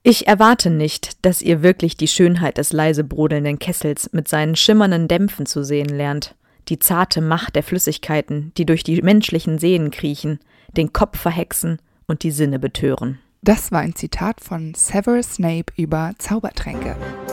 Ich erwarte nicht, dass ihr wirklich die Schönheit des leise brodelnden Kessels mit seinen schimmernden Dämpfen zu sehen lernt, die zarte Macht der Flüssigkeiten, die durch die menschlichen Sehnen kriechen, den Kopf verhexen und die Sinne betören. Das war ein Zitat von Severus Snape über Zaubertränke.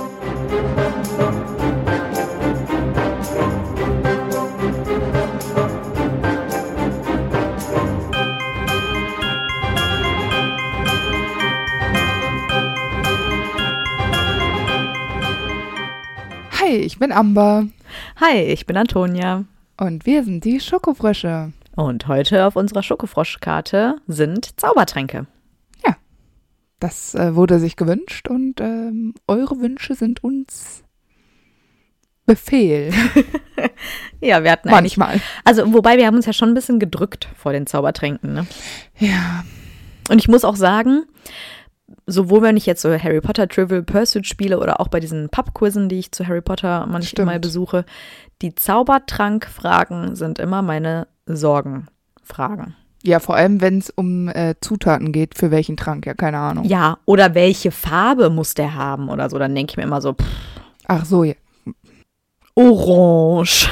Hi, ich bin Amber. Hi, ich bin Antonia. Und wir sind die Schokofrösche. Und heute auf unserer Schokofroschkarte sind Zaubertränke. Ja, das wurde sich gewünscht und eure Wünsche sind uns Befehl. Ja, wir hatten manchmal. Also, wobei wir haben uns ja schon ein bisschen gedrückt vor den Zaubertränken, ne? Ja. Und ich muss auch sagen, sowohl wenn ich jetzt so Harry Potter Trivial Pursuit spiele oder auch bei diesen Pub-Quizzen, die ich zu Harry Potter manchmal besuche, die Zaubertrankfragen sind immer meine Sorgenfragen. Ja, vor allem, wenn es um Zutaten geht, für welchen Trank, ja, keine Ahnung. Ja, oder welche Farbe muss der haben oder so, dann denke ich mir immer so, ach so, ja. Orange.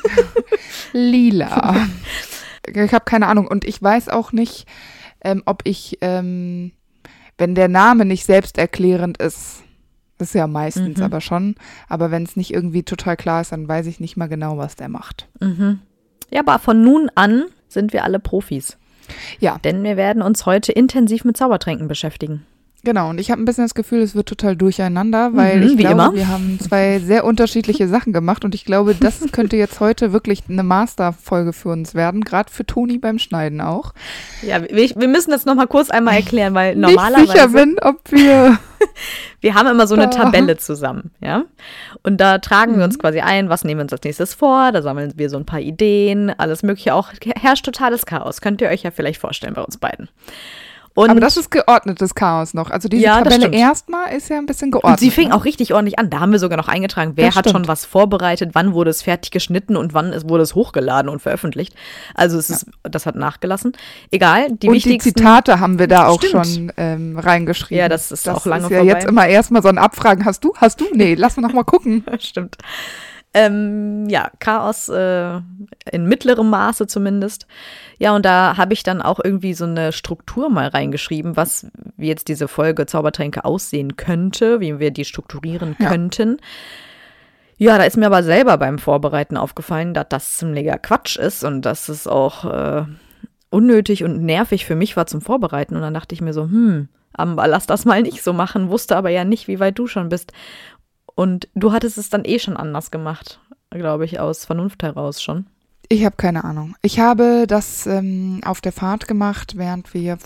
Lila. Ich habe keine Ahnung und ich weiß auch nicht, ob ich, wenn der Name nicht selbsterklärend ist, das ist ja meistens aber schon, aber wenn es nicht irgendwie total klar ist, dann weiß ich nicht mal genau, was der macht. Mhm. Ja, aber von nun an sind wir alle Profis. Ja. Denn wir werden uns heute intensiv mit Zaubertränken beschäftigen. Genau, und ich habe ein bisschen das Gefühl, es wird total durcheinander, weil ich glaube, wir haben zwei sehr unterschiedliche Sachen gemacht und ich glaube, das könnte jetzt heute wirklich eine Masterfolge für uns werden, gerade für Toni beim Schneiden auch. Ja, wir müssen das nochmal kurz einmal erklären, weil normalerweise nicht sicher bin, ob wir wir haben immer so eine Tabelle zusammen, ja, und da tragen wir uns quasi ein, was nehmen wir uns als nächstes vor, da sammeln wir so ein paar Ideen, alles mögliche, auch herrscht totales Chaos, könnt ihr euch ja vielleicht vorstellen bei uns beiden. Und aber das ist geordnetes Chaos noch. Also diese Tabelle erstmal ist ja ein bisschen geordnet. Und sie fing auch richtig ordentlich an. Da haben wir sogar noch eingetragen, wer hat schon was vorbereitet, wann wurde es fertig geschnitten und wann wurde es hochgeladen und veröffentlicht. Also das hat nachgelassen. Egal, die wichtigsten. Und die Zitate haben wir da auch schon reingeschrieben. Ja, das ist auch lange vorbei. Das ist ja jetzt immer erstmal so ein Abfragen. Hast du? Nee, lass mal noch mal gucken. Stimmt. Ja, Chaos in mittlerem Maße zumindest. Ja, und da habe ich dann auch irgendwie so eine Struktur mal reingeschrieben, wie jetzt diese Folge Zaubertränke aussehen könnte, wie wir die strukturieren könnten. Ja, da ist mir aber selber beim Vorbereiten aufgefallen, dass das ziemlicher Quatsch ist und dass es auch unnötig und nervig für mich war zum Vorbereiten. Und dann dachte ich mir so, aber lass das mal nicht so machen, wusste aber ja nicht, wie weit du schon bist. Und du hattest es dann schon anders gemacht, glaube ich, aus Vernunft heraus schon. Ich habe keine Ahnung. Ich habe das auf der Fahrt gemacht, während wir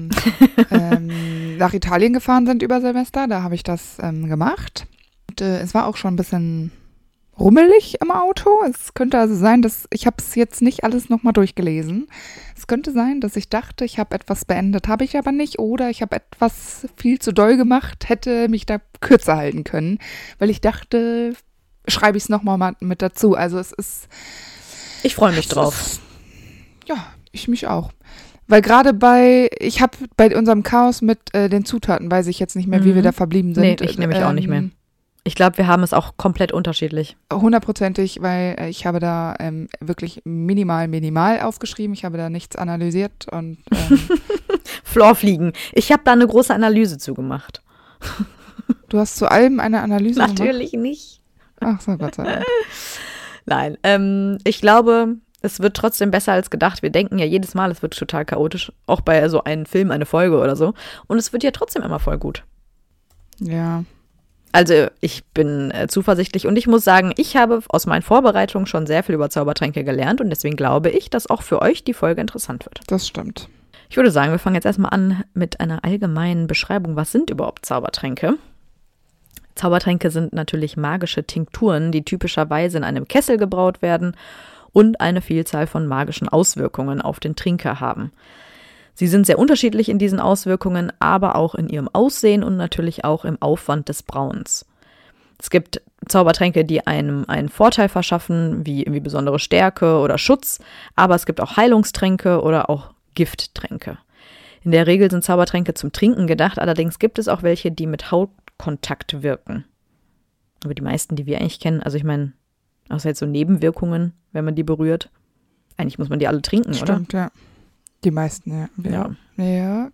nach Italien gefahren sind über Silvester. Da habe ich das gemacht. Und, es war auch schon ein bisschen rummelig im Auto. Es könnte also sein, dass ich habe es jetzt nicht alles nochmal durchgelesen. Es könnte sein, dass ich dachte, ich habe etwas beendet, habe ich aber nicht. Oder ich habe etwas viel zu doll gemacht, hätte mich da kürzer halten können, weil ich dachte, schreibe ich es nochmal mit dazu. Also es ist... Ich freue mich drauf. Ja, ich mich auch. Weil gerade ich habe bei unserem Chaos mit den Zutaten, weiß ich jetzt nicht mehr, wie wir da verblieben sind. Nee, ich nämlich auch nicht mehr. Ich glaube, wir haben es auch komplett unterschiedlich. 100%ig, weil ich habe da wirklich minimal aufgeschrieben. Ich habe da nichts analysiert und Floorfliegen. Ich habe da eine große Analyse zugemacht. Du hast zu allem eine Analyse gemacht? Natürlich nicht. Ach so, Gott sei Dank. Nein, ich glaube, es wird trotzdem besser als gedacht. Wir denken ja jedes Mal, es wird total chaotisch. Auch bei so einem Film, eine Folge oder so. Und es wird ja trotzdem immer voll gut. Ja. Also ich bin zuversichtlich und ich muss sagen, ich habe aus meinen Vorbereitungen schon sehr viel über Zaubertränke gelernt und deswegen glaube ich, dass auch für euch die Folge interessant wird. Das stimmt. Ich würde sagen, wir fangen jetzt erstmal an mit einer allgemeinen Beschreibung. Was sind überhaupt Zaubertränke? Zaubertränke sind natürlich magische Tinkturen, die typischerweise in einem Kessel gebraut werden und eine Vielzahl von magischen Auswirkungen auf den Trinker haben. Sie sind sehr unterschiedlich in diesen Auswirkungen, aber auch in ihrem Aussehen und natürlich auch im Aufwand des Brauens. Es gibt Zaubertränke, die einem einen Vorteil verschaffen, wie irgendwie besondere Stärke oder Schutz, aber es gibt auch Heilungstränke oder auch Gifttränke. In der Regel sind Zaubertränke zum Trinken gedacht, allerdings gibt es auch welche, die mit Hautkontakt wirken. Aber die meisten, die wir eigentlich kennen, also ich meine, außer jetzt so Nebenwirkungen, wenn man die berührt, eigentlich muss man die alle trinken, oder? Stimmt, ja. Die meisten, ja. Ja.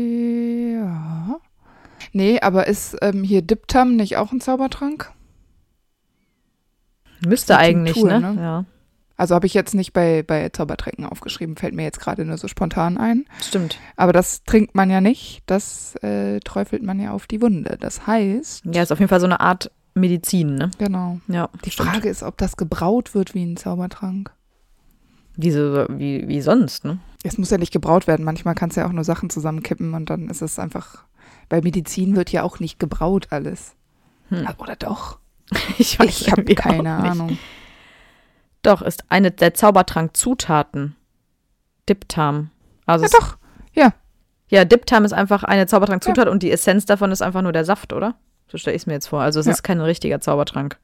Nee, aber ist hier Diptam nicht auch ein Zaubertrank? Müsste eigentlich, Tinktur, ne? Ja. Also habe ich jetzt nicht bei Zaubertränken aufgeschrieben, fällt mir jetzt gerade nur so spontan ein. Stimmt. Aber das trinkt man ja nicht, das träufelt man ja auf die Wunde. Das heißt... Ja, ist auf jeden Fall so eine Art Medizin, ne? Genau. Ja, Die stimmt. Frage ist, ob das gebraut wird wie ein Zaubertrank. Wie sonst, ne? Es muss ja nicht gebraut werden. Manchmal kannst du ja auch nur Sachen zusammenkippen und dann ist es einfach... Bei Medizin wird ja auch nicht gebraut alles. Oder doch? Ich habe keine Ahnung. Doch, ist eine der Zaubertrank-Zutaten. Diptam. Also Ja, doch. Ja. Ja, Diptam ist einfach eine Zaubertrank-Zutat und die Essenz davon ist einfach nur der Saft, oder? So stelle ich es mir jetzt vor. Also es ist kein richtiger Zaubertrank.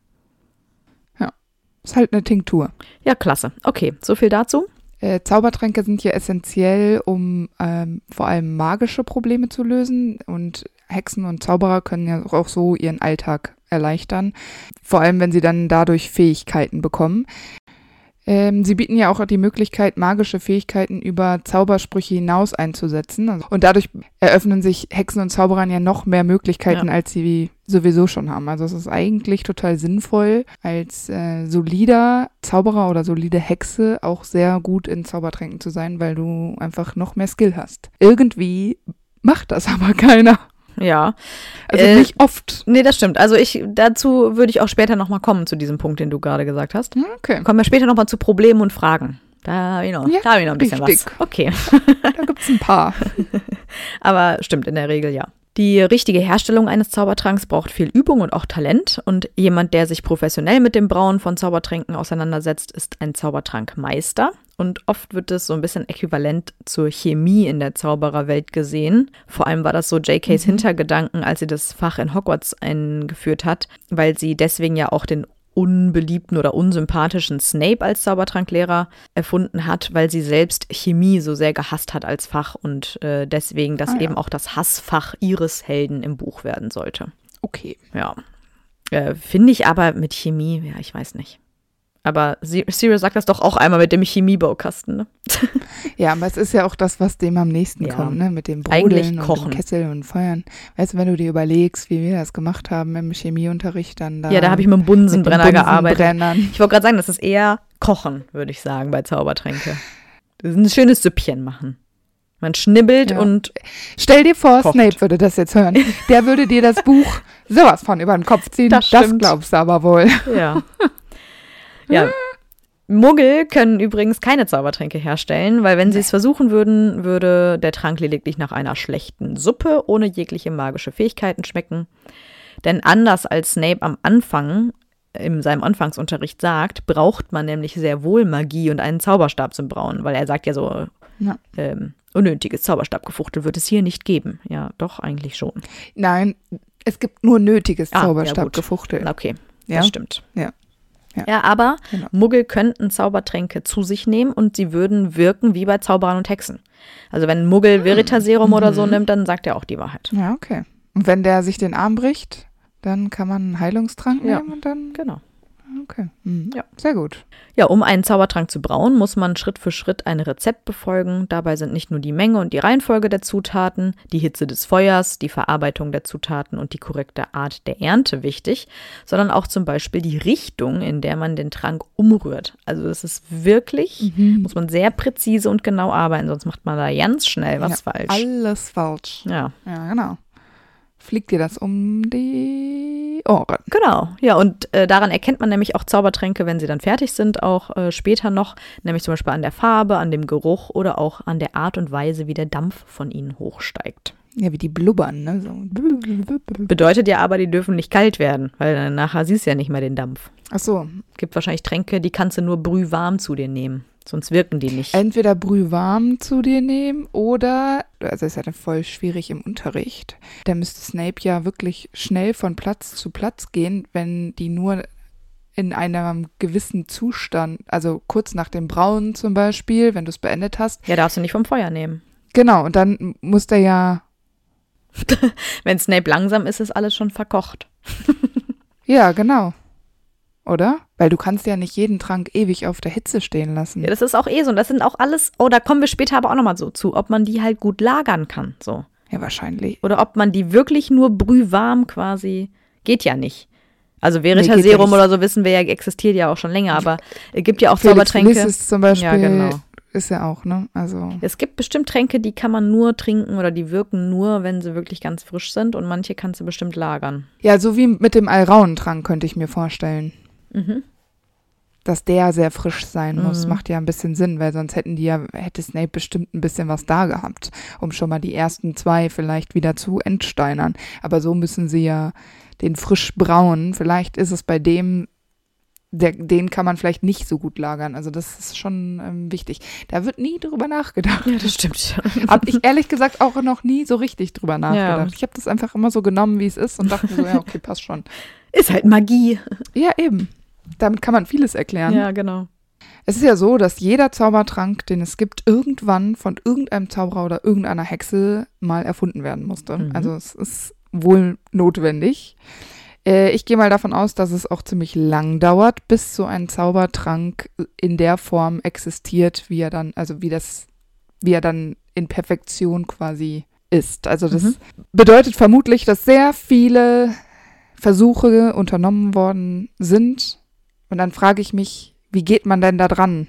Ja. Ist halt eine Tinktur. Ja, klasse. Okay, so viel dazu. Zaubertränke sind hier essentiell, um vor allem magische Probleme zu lösen. Und Hexen und Zauberer können ja auch so ihren Alltag erleichtern. Vor allem, wenn sie dann dadurch Fähigkeiten bekommen. Sie bieten ja auch die Möglichkeit, magische Fähigkeiten über Zaubersprüche hinaus einzusetzen. Und dadurch eröffnen sich Hexen und Zauberern ja noch mehr Möglichkeiten, als sie sowieso schon haben. Also es ist eigentlich total sinnvoll, als solider Zauberer oder solide Hexe auch sehr gut in Zaubertränken zu sein, weil du einfach noch mehr Skill hast. Irgendwie macht das aber keiner. Ja. Also nicht oft. Nee, das stimmt. Also dazu würde ich auch später nochmal kommen, zu diesem Punkt, den du gerade gesagt hast. Okay. Kommen wir später nochmal zu Problemen und Fragen. Da habe ich noch ein bisschen richtig. was. Okay. Da gibt es ein paar. Aber stimmt, in der Regel ja. Die richtige Herstellung eines Zaubertranks braucht viel Übung und auch Talent. Und jemand, der sich professionell mit dem Brauen von Zaubertränken auseinandersetzt, ist ein Zaubertrankmeister. Und oft wird es so ein bisschen äquivalent zur Chemie in der Zaubererwelt gesehen. Vor allem war das so J.K.'s Hintergedanken, als sie das Fach in Hogwarts eingeführt hat, weil sie deswegen ja auch den unbeliebten oder unsympathischen Snape als Zaubertranklehrer erfunden hat, weil sie selbst Chemie so sehr gehasst hat als Fach und deswegen das eben auch das Hassfach ihres Helden im Buch werden sollte. Okay. Ja. Finde ich aber mit Chemie, ja, ich weiß nicht. Aber Sirius sagt das doch auch einmal mit dem Chemiebaukasten, ne? Ja, aber es ist ja auch das, was dem am nächsten kommt, ne? Mit dem Brodeln und dem Kessel und Feuern. Weißt du, wenn du dir überlegst, wie wir das gemacht haben im Chemieunterricht, dann da. Ja, da habe ich mit dem Bunsenbrenner gearbeitet. Ich wollte gerade sagen, das ist eher Kochen, würde ich sagen, bei Zaubertränke. Das ist ein schönes Süppchen machen. Man schnibbelt und stell dir vor, kocht. Snape würde das jetzt hören. Der würde dir das Buch sowas von über den Kopf ziehen. Das glaubst du aber wohl. Ja. Ja, Muggel können übrigens keine Zaubertränke herstellen, weil wenn sie es versuchen würden, würde der Trank lediglich nach einer schlechten Suppe ohne jegliche magische Fähigkeiten schmecken. Denn anders als Snape am Anfang in seinem Anfangsunterricht sagt, braucht man nämlich sehr wohl Magie und einen Zauberstab zum Brauen, weil er sagt ja so, unnötiges Zauberstabgefuchtel wird es hier nicht geben. Ja, doch, eigentlich schon. Nein, es gibt nur nötiges Zauberstabgefuchtel. Ja, okay, das stimmt. Ja. Ja, aber Muggel könnten Zaubertränke zu sich nehmen und sie würden wirken wie bei Zauberern und Hexen. Also wenn ein Muggel Veritaserum oder so nimmt, dann sagt er auch die Wahrheit. Ja, okay. Und wenn der sich den Arm bricht, dann kann man einen Heilungstrank nehmen und dann... Genau. Okay, ja, sehr gut. Ja, um einen Zaubertrank zu brauen, muss man Schritt für Schritt ein Rezept befolgen. Dabei sind nicht nur die Menge und die Reihenfolge der Zutaten, die Hitze des Feuers, die Verarbeitung der Zutaten und die korrekte Art der Ernte wichtig, sondern auch zum Beispiel die Richtung, in der man den Trank umrührt. Also das ist wirklich, muss man sehr präzise und genau arbeiten, sonst macht man da ganz schnell was falsch. Alles falsch. Ja, genau. Fliegt dir das um die Ohren. Genau, ja, und daran erkennt man nämlich auch Zaubertränke, wenn sie dann fertig sind, auch später noch, nämlich zum Beispiel an der Farbe, an dem Geruch oder auch an der Art und Weise, wie der Dampf von ihnen hochsteigt. Ja, wie die blubbern, ne? So. Bedeutet ja aber, die dürfen nicht kalt werden, weil dann nachher siehst du ja nicht mehr den Dampf. Ach so. Gibt wahrscheinlich Tränke, die kannst du nur brühwarm zu dir nehmen. Sonst wirken die nicht. Entweder brühwarm zu dir nehmen oder, also ist ja dann voll schwierig im Unterricht, da müsste Snape ja wirklich schnell von Platz zu Platz gehen, wenn die nur in einem gewissen Zustand, also kurz nach dem Brauen zum Beispiel, wenn du es beendet hast. Ja, darfst du nicht vom Feuer nehmen. Genau, und dann muss der ja, Wenn Snape langsam ist, ist alles schon verkocht. ja, genau. Oder? Weil du kannst ja nicht jeden Trank ewig auf der Hitze stehen lassen. Ja, das ist auch so. Und das sind auch alles, da kommen wir später aber auch nochmal so zu, ob man die halt gut lagern kann. So. Ja, wahrscheinlich. Oder ob man die wirklich nur brühwarm quasi, geht ja nicht. Also Veritaserum geht ja nicht. oder so, wissen wir ja, existiert ja auch schon länger, aber es gibt ja auch Felix Zaubertränke. Felicis zum Beispiel Ja, genau. ist ja auch, ne? Also. Es gibt bestimmt Tränke, die kann man nur trinken oder die wirken nur, wenn sie wirklich ganz frisch sind und manche kannst du bestimmt lagern. Ja, so wie mit dem Alraunentrank könnte ich mir vorstellen. Mhm. Dass der sehr frisch sein muss, macht ja ein bisschen Sinn, weil sonst hätte Snape bestimmt ein bisschen was da gehabt, um schon mal die ersten 2 vielleicht wieder zu entsteinern. Aber so müssen sie ja den frisch brauen. Vielleicht ist es bei dem, den kann man vielleicht nicht so gut lagern. Also das ist schon wichtig. Da wird nie drüber nachgedacht. Ja, das stimmt. Habe ich ehrlich gesagt auch noch nie so richtig drüber nachgedacht. Ja. Ich habe das einfach immer so genommen, wie es ist und dachte so, ja, okay, passt schon. Ist halt Magie. Ja, eben. Damit kann man vieles erklären. Ja, genau. Es ist ja so, dass jeder Zaubertrank, den es gibt, irgendwann von irgendeinem Zauberer oder irgendeiner Hexe mal erfunden werden musste. Mhm. Also es ist wohl notwendig. Ich gehe mal davon aus, dass es auch ziemlich lang dauert, bis so ein Zaubertrank in der Form existiert, wie er dann in Perfektion quasi ist. Also das bedeutet vermutlich, dass sehr viele Versuche unternommen worden sind. Und dann frage ich mich, wie geht man denn da dran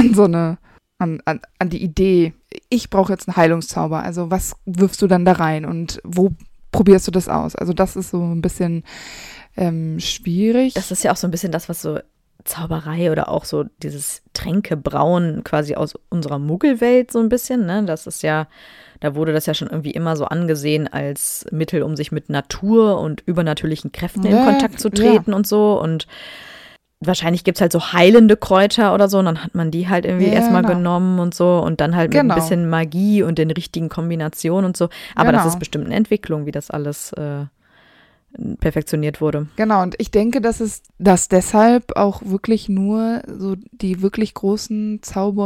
an die Idee, ich brauche jetzt einen Heilungszauber, also was wirfst du dann da rein und wo probierst du das aus? Also das ist so ein bisschen schwierig. Das ist ja auch so ein bisschen das, was so Zauberei oder auch so dieses Tränkebrauen quasi aus unserer Muggelwelt so ein bisschen, ne? Das ist ja, da wurde das ja schon irgendwie immer so angesehen als Mittel, um sich mit Natur und übernatürlichen Kräften in Kontakt zu treten und so. Und wahrscheinlich gibt es halt so heilende Kräuter oder so und dann hat man die halt irgendwie erstmal genommen und so und dann halt mit ein bisschen Magie und den richtigen Kombinationen und so. Aber das ist bestimmt eine Entwicklung, wie das alles perfektioniert wurde. Genau, und ich denke, dass deshalb auch wirklich nur so die wirklich großen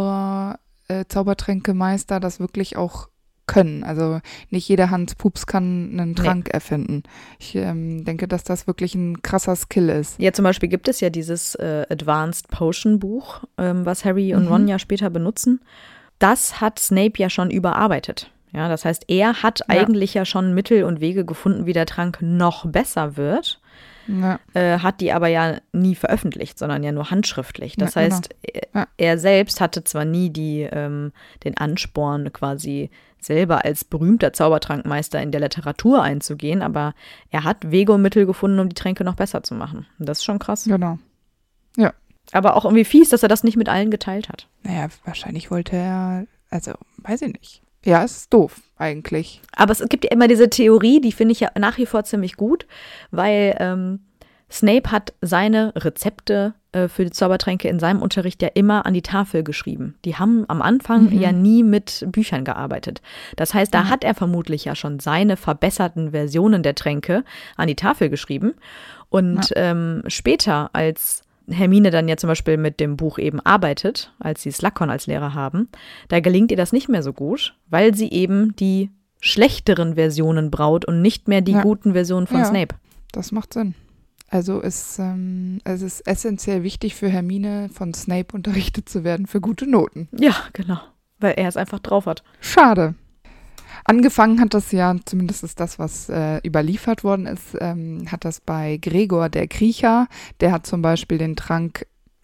Zaubertränkemeister das wirklich auch können. Also nicht jeder Hans Pups kann einen Trank erfinden. Ich denke, dass das wirklich ein krasser Skill ist. Ja, zum Beispiel gibt es ja dieses Advanced Potion Buch, was Harry und Ron ja später benutzen. Das hat Snape ja schon überarbeitet. Ja, das heißt, er hat eigentlich ja schon Mittel und Wege gefunden, wie der Trank noch besser wird. Ja. Hat die aber ja nie veröffentlicht, sondern ja nur handschriftlich. Das heißt, er selbst hatte zwar nie den Ansporn, quasi selber als berühmter Zaubertrankmeister in der Literatur einzugehen, aber er hat Wege und Mittel gefunden, um die Tränke noch besser zu machen. Und das ist schon krass. Genau. Ja. Aber auch irgendwie fies, dass er das nicht mit allen geteilt hat. Naja, wahrscheinlich wollte er, also weiß ich nicht. Ja, es ist doof eigentlich. Aber es gibt ja immer diese Theorie, die finde ich ja nach wie vor ziemlich gut, weil Snape hat seine Rezepte für die Zaubertränke in seinem Unterricht ja immer an die Tafel geschrieben. Die haben am Anfang ja nie mit Büchern gearbeitet. Das heißt, da hat er vermutlich ja schon seine verbesserten Versionen der Tränke an die Tafel geschrieben. Und später, als Hermine dann ja zum Beispiel mit dem Buch eben arbeitet, als sie Slughorn als Lehrer haben, da gelingt ihr das nicht mehr so gut, weil sie eben die schlechteren Versionen braut und nicht mehr die guten Versionen von Snape. Das macht Sinn. Also es ist essentiell wichtig für Hermine, von Snape unterrichtet zu werden für gute Noten. Ja, genau, weil er es einfach drauf hat. Schade. Angefangen hat das ja, zumindest ist das, was überliefert worden ist, hat das bei Gregor der Kriecher. Der hat zum Beispiel den Trank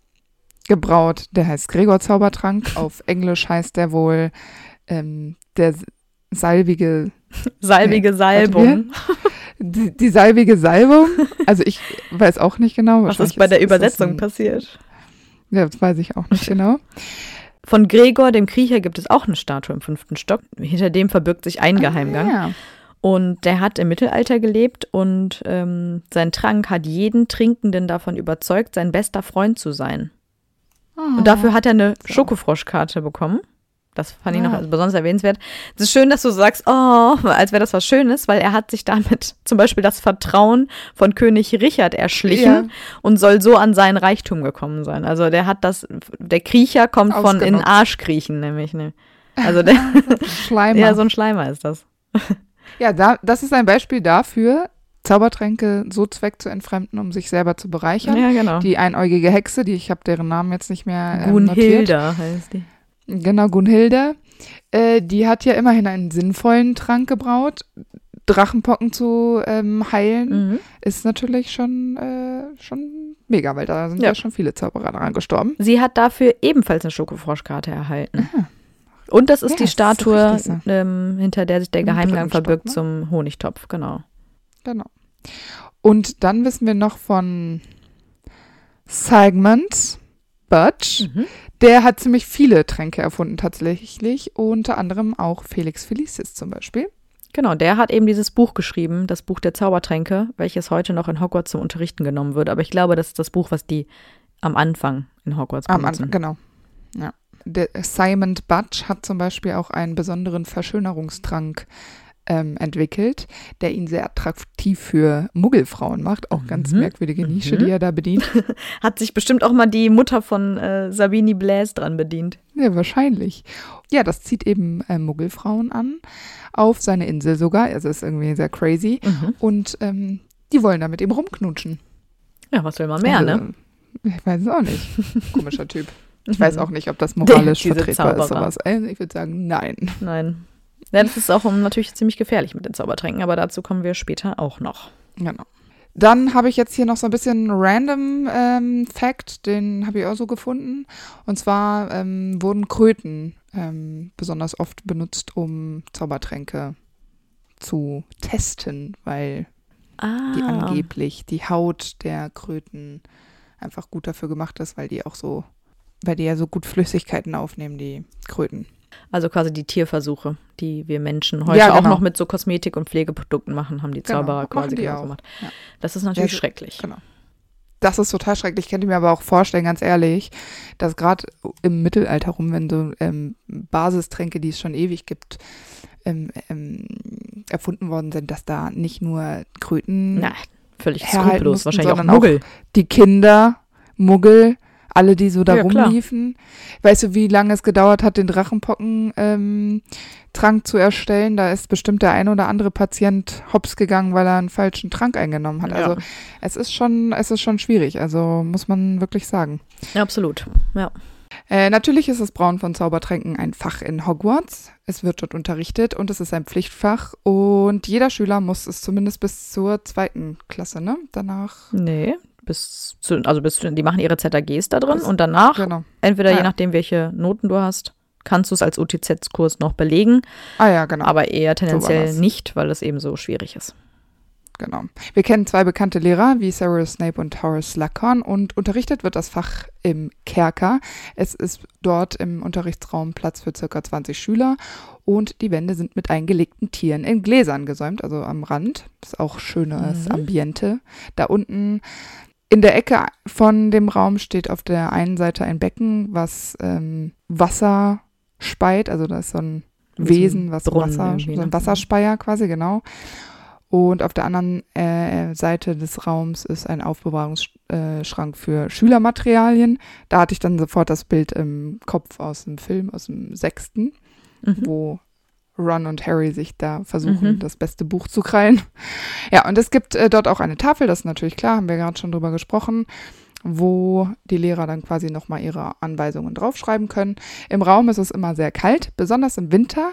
gebraut, der heißt Gregor-Zaubertrank. Auf Englisch heißt der wohl der salbige Salbung. Die salbige Salbung. Also ich weiß auch nicht genau. Was ist bei der Übersetzung passiert? Ja, das weiß ich auch nicht genau. Von Gregor, dem Kriecher, gibt es auch eine Statue im 5. Stock. Hinter dem verbirgt sich ein Geheimgang. Ja. Und der hat im Mittelalter gelebt und sein Trank hat jeden Trinkenden davon überzeugt, sein bester Freund zu sein. Oh. Und dafür hat er eine Schokofroschkarte bekommen. Das fand ich noch besonders erwähnenswert. Es ist schön, dass du sagst, oh, als wäre das was Schönes, weil er hat sich damit zum Beispiel das Vertrauen von König Richard erschlichen und soll so an seinen Reichtum gekommen sein. Also der Kriecher kommt von in den Arsch kriechen, nämlich. Ne? Also der Schleimer. ja, so ein Schleimer ist das. Ja, das ist ein Beispiel dafür, Zaubertränke so Zweck zu entfremden, um sich selber zu bereichern. Ja, genau. Die einäugige Hexe, ich habe deren Namen jetzt nicht mehr notiert. Gunhilda heißt die. Genau, Gunhilde. Die hat ja immerhin einen sinnvollen Trank gebraut. Drachenpocken zu heilen, ist natürlich schon mega, weil da sind ja schon viele Zauberer daran gestorben. Sie hat dafür ebenfalls eine Schokofroschkarte erhalten. Aha. Und das ist die Statue, hinter der sich der Geheimgang verbirgt, ne? Zum Honigtopf, genau. Genau. Und dann wissen wir noch von Sigmund Budge. Der hat ziemlich viele Tränke erfunden tatsächlich, unter anderem auch Felix Felicis zum Beispiel. Genau, der hat eben dieses Buch geschrieben, das Buch der Zaubertränke, welches heute noch in Hogwarts zum Unterrichten genommen wird. Aber ich glaube, das ist das Buch, was die am Anfang in Hogwarts benutzen. Am Anfang, genau. Ja. Der Simon Budge hat zum Beispiel auch einen besonderen Verschönerungstrank entwickelt, der ihn sehr attraktiv für Muggelfrauen macht. Auch ganz merkwürdige Nische, die er da bedient. Hat sich bestimmt auch mal die Mutter von Sabini Blaise dran bedient. Ja, wahrscheinlich. Ja, das zieht eben Muggelfrauen an, auf seine Insel sogar. Also ist irgendwie sehr crazy. Und die wollen da mit ihm rumknutschen. Ja, was will man mehr, also, ne? Ich weiß es auch nicht. Komischer Typ. Ich weiß auch nicht, ob das moralisch vertretbar ist, sowas. Ich würde sagen, nein. Nein. Ja, das ist auch natürlich ziemlich gefährlich mit den Zaubertränken, aber dazu kommen wir später auch noch. Genau. Dann habe ich jetzt hier noch so ein bisschen random Fact, den habe ich auch so gefunden. Und zwar wurden Kröten besonders oft benutzt, um Zaubertränke zu testen, weil die angeblich die Haut der Kröten einfach gut dafür gemacht ist, weil die ja so gut Flüssigkeiten aufnehmen, die Kröten. Also quasi die Tierversuche, die wir Menschen heute auch noch mit so Kosmetik- und Pflegeprodukten machen, haben die Zauberer quasi genauso gemacht. Ja. Das ist natürlich schrecklich. Genau. Das ist total schrecklich. Ich könnte mir aber auch vorstellen, ganz ehrlich, dass gerade im Mittelalter rum, wenn so Basistränke, die es schon ewig gibt, erfunden worden sind, dass da nicht nur Kröten völlig skrupellos, wahrscheinlich auch Muggel. Auch die Kinder, Muggel, alle, die so da rumliefen. Weißt du, wie lange es gedauert hat, den Drachenpocken-Trank zu erstellen? Da ist bestimmt der ein oder andere Patient hops gegangen, weil er einen falschen Trank eingenommen hat. Ja. Also es ist schon schwierig, also muss man wirklich sagen. Ja, absolut, ja. Natürlich ist das Brauen von Zaubertränken ein Fach in Hogwarts. Es wird dort unterrichtet und es ist ein Pflichtfach. Und jeder Schüler muss es zumindest bis zur 2. Klasse, ne? Danach. Nee, die machen ihre ZAGs da drin und danach, entweder je nachdem, welche Noten du hast, kannst du es als UTZ-Kurs noch belegen. Ja, genau. Aber eher tendenziell nicht, weil es eben so schwierig ist. Genau. Wir kennen 2 bekannte Lehrer, wie Severus Snape und Horace Slughorn, und unterrichtet wird das Fach im Kerker. Es ist dort im Unterrichtsraum Platz für ca. 20 Schüler und die Wände sind mit eingelegten Tieren in Gläsern gesäumt, also am Rand. Das ist auch schönes Ambiente. Da unten in der Ecke von dem Raum steht auf der einen Seite ein Becken, was Wasser speit, also da ist so ein Wesen, was so ein Wasserspeier quasi, genau. Und auf der anderen Seite des Raums ist ein Aufbewahrungsschrank für Schülermaterialien. Da hatte ich dann sofort das Bild im Kopf aus dem Film, aus dem 6., wo Ron und Harry sich da versuchen, das beste Buch zu krallen. Ja, und es gibt dort auch eine Tafel, das ist natürlich klar, haben wir gerade schon drüber gesprochen, wo die Lehrer dann quasi nochmal ihre Anweisungen draufschreiben können. Im Raum ist es immer sehr kalt, besonders im Winter.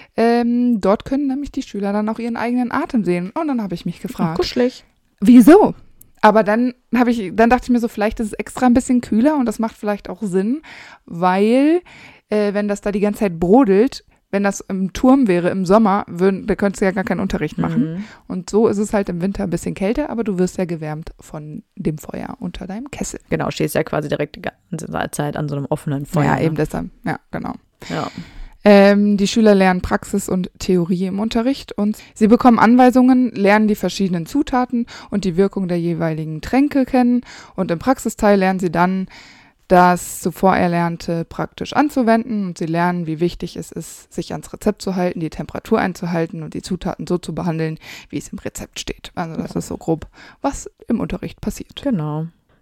Dort können nämlich die Schüler dann auch ihren eigenen Atem sehen. Und dann habe ich mich gefragt, kuschelig. Wieso? Aber dann dachte ich mir so, vielleicht ist es extra ein bisschen kühler und das macht vielleicht auch Sinn, weil wenn das da die ganze Zeit brodelt, wenn das im Turm wäre im Sommer, da könntest du ja gar keinen Unterricht machen. Und so ist es halt im Winter ein bisschen kälter, aber du wirst ja gewärmt von dem Feuer unter deinem Kessel. Genau, stehst ja quasi direkt die ganze Zeit an so einem offenen Feuer. Ja, eben deshalb. Ja, genau. Ja. Die Schüler lernen Praxis und Theorie im Unterricht und sie bekommen Anweisungen, lernen die verschiedenen Zutaten und die Wirkung der jeweiligen Tränke kennen. Und im Praxisteil lernen sie dann das zuvor Erlernte praktisch anzuwenden und sie lernen, wie wichtig es ist, sich ans Rezept zu halten, die Temperatur einzuhalten und die Zutaten so zu behandeln, wie es im Rezept steht. Also das ist so grob, was im Unterricht passiert. Genau.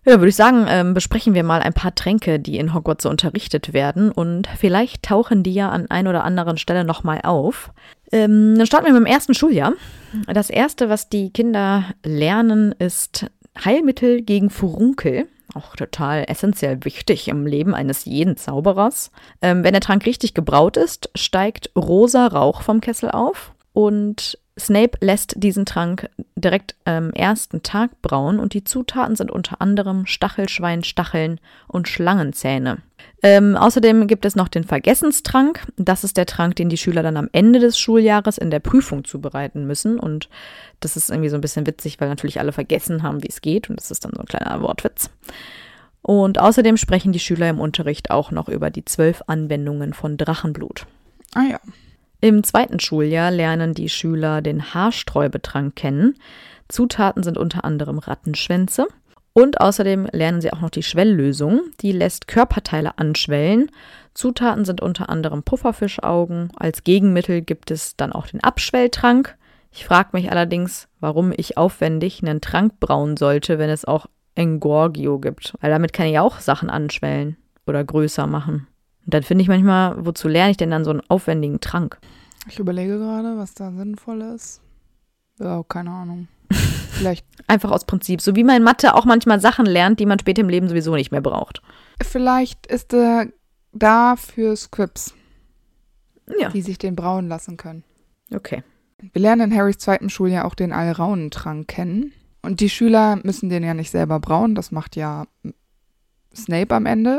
Ja, würde ich sagen, besprechen wir mal ein paar Tränke, die in Hogwarts so unterrichtet werden und vielleicht tauchen die ja an ein oder anderen Stelle nochmal auf. Dann starten wir mit dem ersten Schuljahr. Das erste, was die Kinder lernen, ist Heilmittel gegen Furunkel. Auch total essentiell wichtig im Leben eines jeden Zauberers. Wenn der Trank richtig gebraut ist, steigt rosa Rauch vom Kessel auf und Snape lässt diesen Trank direkt am ersten Tag brauen und die Zutaten sind unter anderem Stachelschweinstacheln und Schlangenzähne. Außerdem gibt es noch den Vergessenstrank. Das ist der Trank, den die Schüler dann am Ende des Schuljahres in der Prüfung zubereiten müssen. Und das ist irgendwie so ein bisschen witzig, weil natürlich alle vergessen haben, wie es geht. Und das ist dann so ein kleiner Wortwitz. Und außerdem sprechen die Schüler im Unterricht auch noch über die 12 Anwendungen von Drachenblut. Ah ja. Im zweiten Schuljahr lernen die Schüler den Haarsträubetrank kennen. Zutaten sind unter anderem Rattenschwänze. Und außerdem lernen sie auch noch die Schwelllösung. Die lässt Körperteile anschwellen. Zutaten sind unter anderem Pufferfischaugen. Als Gegenmittel gibt es dann auch den Abschwelltrank. Ich frage mich allerdings, warum ich aufwendig einen Trank brauen sollte, wenn es auch Engorgio gibt. Weil damit kann ich ja auch Sachen anschwellen oder größer machen. Und dann finde ich manchmal, wozu lerne ich denn dann so einen aufwendigen Trank? Ich überlege gerade, was da sinnvoll ist. Ja, keine Ahnung. Vielleicht. Einfach aus Prinzip. So wie man in Mathe auch manchmal Sachen lernt, die man später im Leben sowieso nicht mehr braucht. Vielleicht ist er da für Scripts, Ja. die sich den brauen lassen können. Okay. Wir lernen in Harrys zweitem Schuljahr auch den Alraunentrank kennen. Und die Schüler müssen den ja nicht selber brauen. Das macht ja Snape am Ende.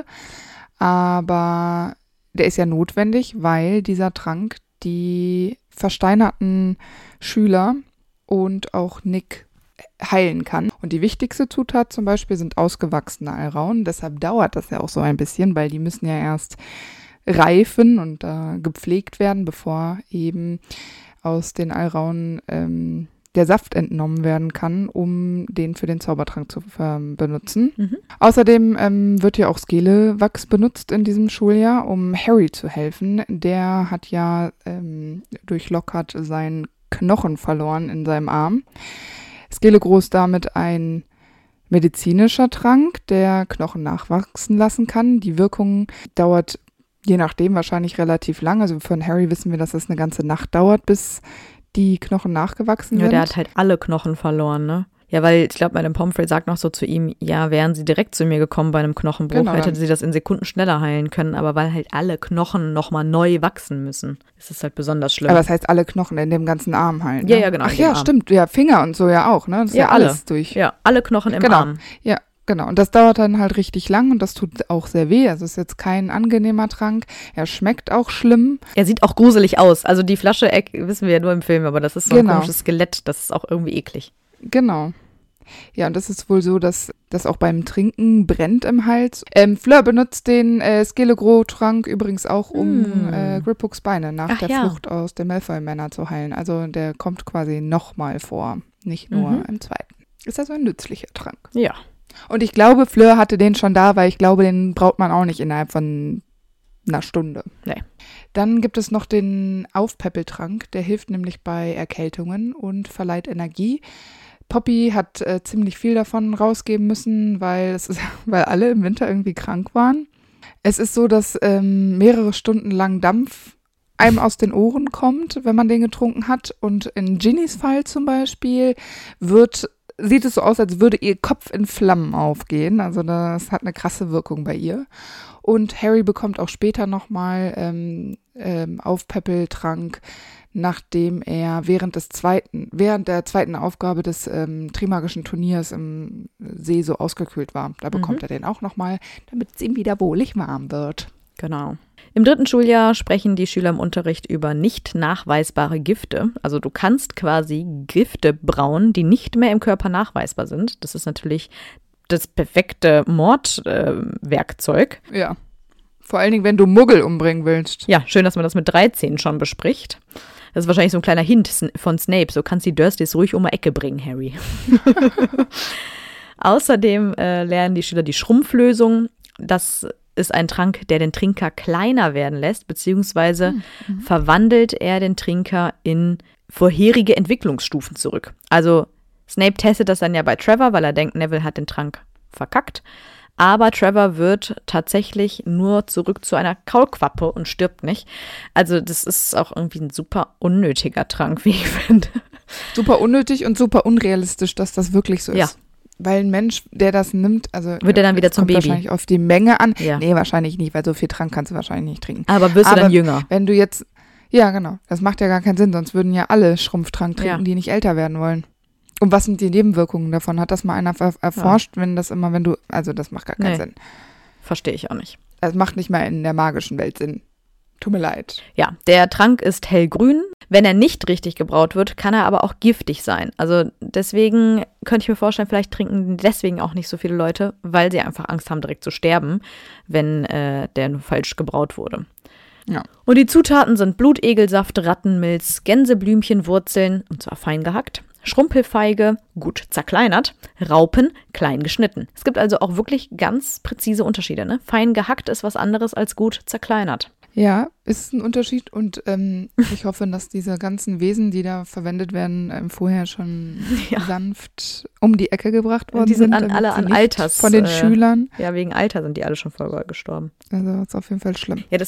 Aber der ist ja notwendig, weil dieser Trank die versteinerten Schüler und auch Nick heilen kann. Und die wichtigste Zutat zum Beispiel sind ausgewachsene Alraunen. Deshalb dauert das ja auch so ein bisschen, weil die müssen ja erst reifen und gepflegt werden, bevor eben aus den Alraunen der Saft entnommen werden kann, um den für den Zaubertrank zu benutzen. Mhm. Außerdem wird ja auch Skelewachs benutzt in diesem Schuljahr, um Harry zu helfen. Der hat ja durch Lockhart seinen Knochen verloren in seinem Arm. Skelegro ist damit ein medizinischer Trank, der Knochen nachwachsen lassen kann. Die Wirkung dauert je nachdem wahrscheinlich relativ lang. Also von Harry wissen wir, dass das eine ganze Nacht dauert, bis die Knochen nachgewachsen sind. Ja, der hat halt alle Knochen verloren, ne? Ja, weil ich glaube, Madame Pomfrey sagt noch so zu ihm, ja, wären sie direkt zu mir gekommen bei einem Knochenbruch, genau, hätte sie das in Sekunden schneller heilen können, aber weil halt alle Knochen nochmal neu wachsen müssen, ist es halt besonders schlimm. Aber das heißt alle Knochen in dem ganzen Arm halt, ne? Ja, ja, genau. Ach ja, stimmt, ja, Finger und so ja auch, ne? Das ist ja alles alle. Durch. Ja, alle Knochen im Arm. Ja, genau. Und das dauert dann halt richtig lang und das tut auch sehr weh. Also es ist jetzt kein angenehmer Trank. Er schmeckt auch schlimm. Er sieht auch gruselig aus. Also die Flasche wissen wir ja nur im Film, aber das ist so ein komisches Skelett. Das ist auch irgendwie eklig. Genau. Ja, und das ist wohl so, dass das auch beim Trinken brennt im Hals. Fleur benutzt den Skelegro-Trank übrigens auch, um Griphook's Beine nach der Flucht aus dem Malfoy Manor zu heilen. Also der kommt quasi nochmal vor, nicht nur im zweiten. Ist also ein nützlicher Trank. Ja. Und ich glaube, Fleur hatte den schon da, weil ich glaube, den braucht man auch nicht innerhalb von einer Stunde. Nee. Dann gibt es noch den Aufpäppeltrank, der hilft nämlich bei Erkältungen und verleiht Energie. Poppy hat ziemlich viel davon rausgeben müssen, weil alle im Winter irgendwie krank waren. Es ist so, dass mehrere Stunden lang Dampf einem aus den Ohren kommt, wenn man den getrunken hat. Und in Ginnys Fall zum Beispiel sieht es so aus, als würde ihr Kopf in Flammen aufgehen. Also das hat eine krasse Wirkung bei ihr. Und Harry bekommt auch später nochmal Aufpäppeltrank, nachdem er während der zweiten Aufgabe des Trimagischen Turniers im See so ausgekühlt war. Da bekommt er den auch nochmal, damit es ihm wieder wohlig warm wird. Genau. Im 3. Schuljahr sprechen die Schüler im Unterricht über nicht nachweisbare Gifte. Also du kannst quasi Gifte brauen, die nicht mehr im Körper nachweisbar sind. Das ist natürlich das perfekte Mordwerkzeug. Ja, vor allen Dingen, wenn du Muggel umbringen willst. Ja, schön, dass man das mit 13 schon bespricht. Das ist wahrscheinlich so ein kleiner Hint von Snape. So kannst du die Dursleys ruhig um die Ecke bringen, Harry. Außerdem lernen die Schüler die Schrumpflösung. Das ist ein Trank, der den Trinker kleiner werden lässt, beziehungsweise verwandelt er den Trinker in vorherige Entwicklungsstufen zurück. Also Snape testet das dann ja bei Trevor, weil er denkt, Neville hat den Trank verkackt. Aber Trevor wird tatsächlich nur zurück zu einer Kaulquappe und stirbt nicht. Also das ist auch irgendwie ein super unnötiger Trank, wie ich finde. Super unnötig und super unrealistisch, dass das wirklich so ist. Ja. Weil ein Mensch, der das nimmt, also wird er dann wieder zum kommt Baby? Wahrscheinlich auf die Menge an. Ja. Nee, wahrscheinlich nicht, weil so viel Trank kannst du wahrscheinlich nicht trinken. Aber wirst du dann jünger? Wenn du jetzt, ja genau, das macht ja gar keinen Sinn, sonst würden ja alle Schrumpftrank trinken, die nicht älter werden wollen. Und was sind die Nebenwirkungen davon? Hat das mal einer erforscht, wenn du, also das macht gar keinen Sinn. Verstehe ich auch nicht. Das macht nicht mal in der magischen Welt Sinn. Tut mir leid. Ja, der Trank ist hellgrün. Wenn er nicht richtig gebraut wird, kann er aber auch giftig sein. Also deswegen könnte ich mir vorstellen, vielleicht trinken deswegen auch nicht so viele Leute, weil sie einfach Angst haben, direkt zu sterben, wenn der nur falsch gebraut wurde. Ja. Und die Zutaten sind Blutegelsaft, Rattenmilz, Gänseblümchenwurzeln, und zwar fein gehackt, Schrumpelfeige, gut zerkleinert, Raupen, klein geschnitten. Es gibt also auch wirklich ganz präzise Unterschiede. Ne? Fein gehackt ist was anderes als gut zerkleinert. Ja, ist ein Unterschied und ich hoffe, dass diese ganzen Wesen, die da verwendet werden, vorher schon sanft um die Ecke gebracht worden sind. Die sind alle an Alters. Von den Schülern. Ja, wegen Alter sind die alle schon voll gestorben. Also das ist auf jeden Fall schlimm. Ja,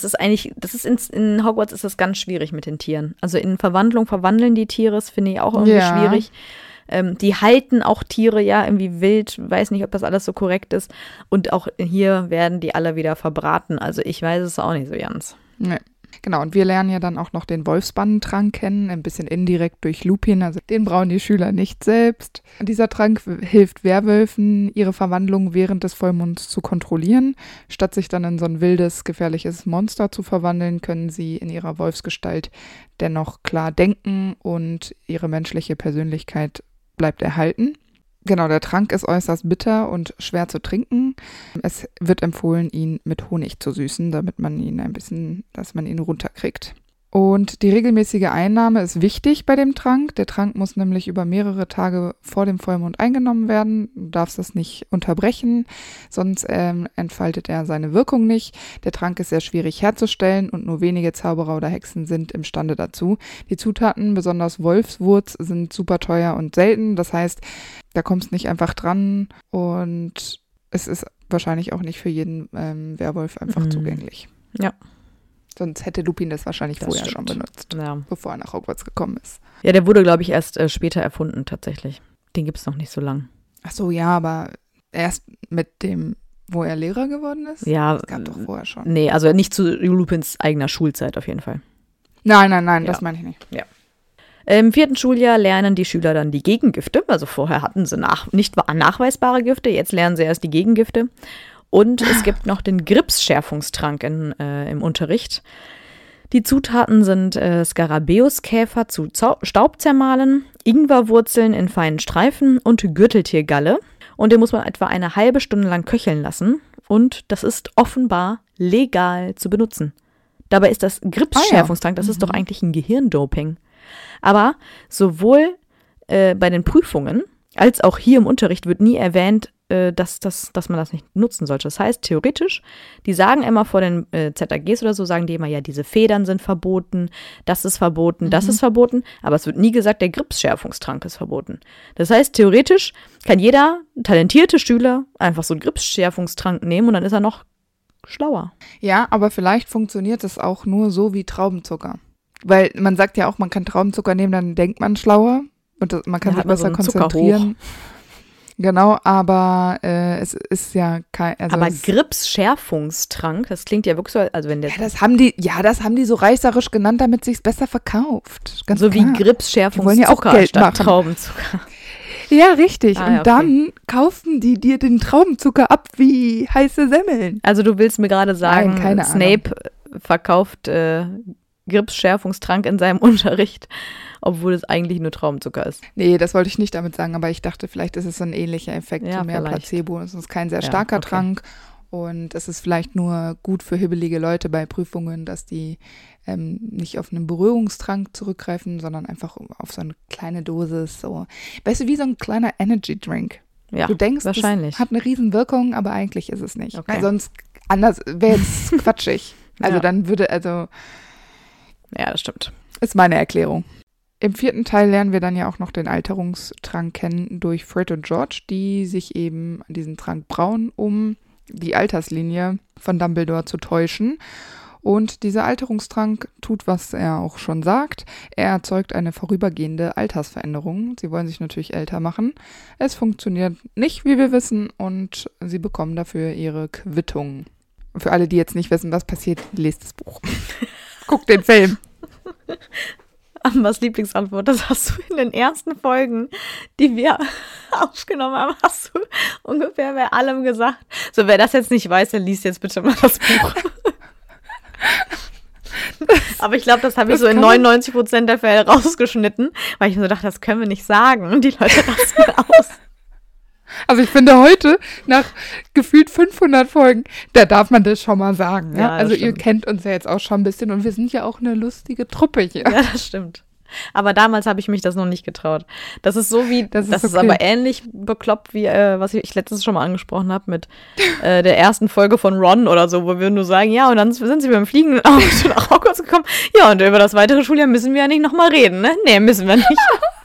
in Hogwarts ist das ganz schwierig mit den Tieren. Also in Verwandlung verwandeln die Tiere, das finde ich auch irgendwie schwierig. Die halten auch Tiere ja irgendwie wild, weiß nicht, ob das alles so korrekt ist. Und auch hier werden die alle wieder verbraten. Also ich weiß es auch nicht so ganz. Nee. Genau, und wir lernen ja dann auch noch den Wolfsbandentrank kennen, ein bisschen indirekt durch Lupin, also den brauchen die Schüler nicht selbst. Und dieser Trank hilft Werwölfen, ihre Verwandlung während des Vollmonds zu kontrollieren. Statt sich dann in so ein wildes, gefährliches Monster zu verwandeln, können sie in ihrer Wolfsgestalt dennoch klar denken und ihre menschliche Persönlichkeit bleibt erhalten. Genau, der Trank ist äußerst bitter und schwer zu trinken. Es wird empfohlen, ihn mit Honig zu süßen, damit man ihn dass man ihn runterkriegt. Und die regelmäßige Einnahme ist wichtig bei dem Trank. Der Trank muss nämlich über mehrere Tage vor dem Vollmond eingenommen werden. Du darfst das nicht unterbrechen, sonst entfaltet er seine Wirkung nicht. Der Trank ist sehr schwierig herzustellen und nur wenige Zauberer oder Hexen sind imstande dazu. Die Zutaten, besonders Wolfswurz, sind super teuer und selten. Das heißt, da kommst du nicht einfach dran und es ist wahrscheinlich auch nicht für jeden Werwolf einfach zugänglich. Ja. Sonst hätte Lupin das wahrscheinlich vorher schon benutzt, bevor er nach Hogwarts gekommen ist. Ja, der wurde, glaube ich, erst später erfunden tatsächlich. Den gibt es noch nicht so lang. Ach so, ja, aber erst mit dem, wo er Lehrer geworden ist? Ja. Das gab doch vorher schon. Nee, also nicht zu Lupins eigener Schulzeit auf jeden Fall. Nein, das meine ich nicht. Ja. Im 4. Schuljahr lernen die Schüler dann die Gegengifte. Also vorher hatten sie nicht nachweisbare Gifte, jetzt lernen sie erst die Gegengifte. Und es gibt noch den Gripsschärfungstrank im Unterricht. Die Zutaten sind Skarabäuskäfer zu Staub zermahlen, Ingwerwurzeln in feinen Streifen und Gürteltiergalle. Und den muss man etwa eine halbe Stunde lang köcheln lassen. Und das ist offenbar legal zu benutzen. Dabei ist das Gripsschärfungstrank, das ist doch eigentlich ein Gehirndoping. Aber sowohl bei den Prüfungen als auch hier im Unterricht wird nie erwähnt, dass man das nicht nutzen sollte. Das heißt, theoretisch, die sagen immer vor den ZAGs oder so, sagen die immer, ja, diese Federn sind verboten, das ist verboten, das ist verboten, aber es wird nie gesagt, der Gripsschärfungstrank ist verboten. Das heißt, theoretisch kann jeder talentierte Schüler einfach so einen Gripsschärfungstrank nehmen und dann ist er noch schlauer. Ja, aber vielleicht funktioniert es auch nur so wie Traubenzucker. Weil man sagt ja auch, man kann Traubenzucker nehmen, dann denkt man schlauer und man kann sich besser konzentrieren. Genau, aber es ist ja kein. Also aber Gripsschärfungstrank, das klingt ja wirklich so, also wenn der. Ja, das haben die so reißerisch genannt, damit sich's besser verkauft. Ganz so klar. Wie Gripsschärfungstzucker wollen ja auch Geld statt machen. Traubenzucker. Ja, richtig. Ah, ja, und dann kaufen die dir den Traubenzucker ab wie heiße Semmeln. Also du willst mir gerade sagen, Nein, keine Snape verkauft Gripsschärfungstrank in seinem Unterricht, obwohl es eigentlich nur Traubenzucker ist. Nee, das wollte ich nicht damit sagen, aber ich dachte, vielleicht ist es so ein ähnlicher Effekt, Ja, so mehr vielleicht. Placebo. Es ist kein sehr starker Trank und es ist vielleicht nur gut für hibbelige Leute bei Prüfungen, dass die nicht auf einen Berührungstrank zurückgreifen, sondern einfach auf so eine kleine Dosis. So. Weißt du, wie so ein kleiner Energy Drink. Ja, Du denkst, wahrscheinlich. das hat eine Riesenwirkung, aber eigentlich ist es nicht. Okay. Weil sonst anders wäre jetzt quatschig. Also Ja. dann Ja, das stimmt. ist meine Erklärung. Im 4. Teil lernen wir dann ja auch noch den Alterungstrank kennen durch Fred und George, die sich eben diesen Trank brauen, um die Alterslinie von Dumbledore zu täuschen. Und dieser Alterungstrank tut, was er auch schon sagt. Er erzeugt eine vorübergehende Altersveränderung. Sie wollen sich natürlich älter machen. Es funktioniert nicht, wie wir wissen, und sie bekommen dafür ihre Quittung. Für alle, die jetzt nicht wissen, was passiert, lest das Buch. Guckt den Film. Ambers Lieblingsantwort, das hast du in den ersten Folgen, die wir aufgenommen haben, hast du ungefähr bei allem gesagt. So, wer das jetzt nicht weiß, der liest jetzt bitte mal das Buch. Aber ich glaube, das habe ich so in 99% der Fälle rausgeschnitten, weil ich mir so dachte, das können wir nicht sagen. Und die Leute rasten aus. Also ich finde heute, nach gefühlt 500 Folgen, da darf man das schon mal sagen. Ja? Also ihr kennt uns ja jetzt auch schon ein bisschen und wir sind ja auch eine lustige Truppe hier. Ja, das stimmt. Aber damals habe ich mich das noch nicht getraut. Das ist so wie, das ist okay. Aber ähnlich bekloppt wie, was ich letztens schon mal angesprochen habe mit der ersten Folge von Ron oder so, wo wir nur sagen, ja, und dann sind sie beim Fliegen Auto nach Hogwarts gekommen. Ja, und über das weitere Schuljahr müssen wir ja nicht nochmal reden, ne? Nee, müssen wir nicht.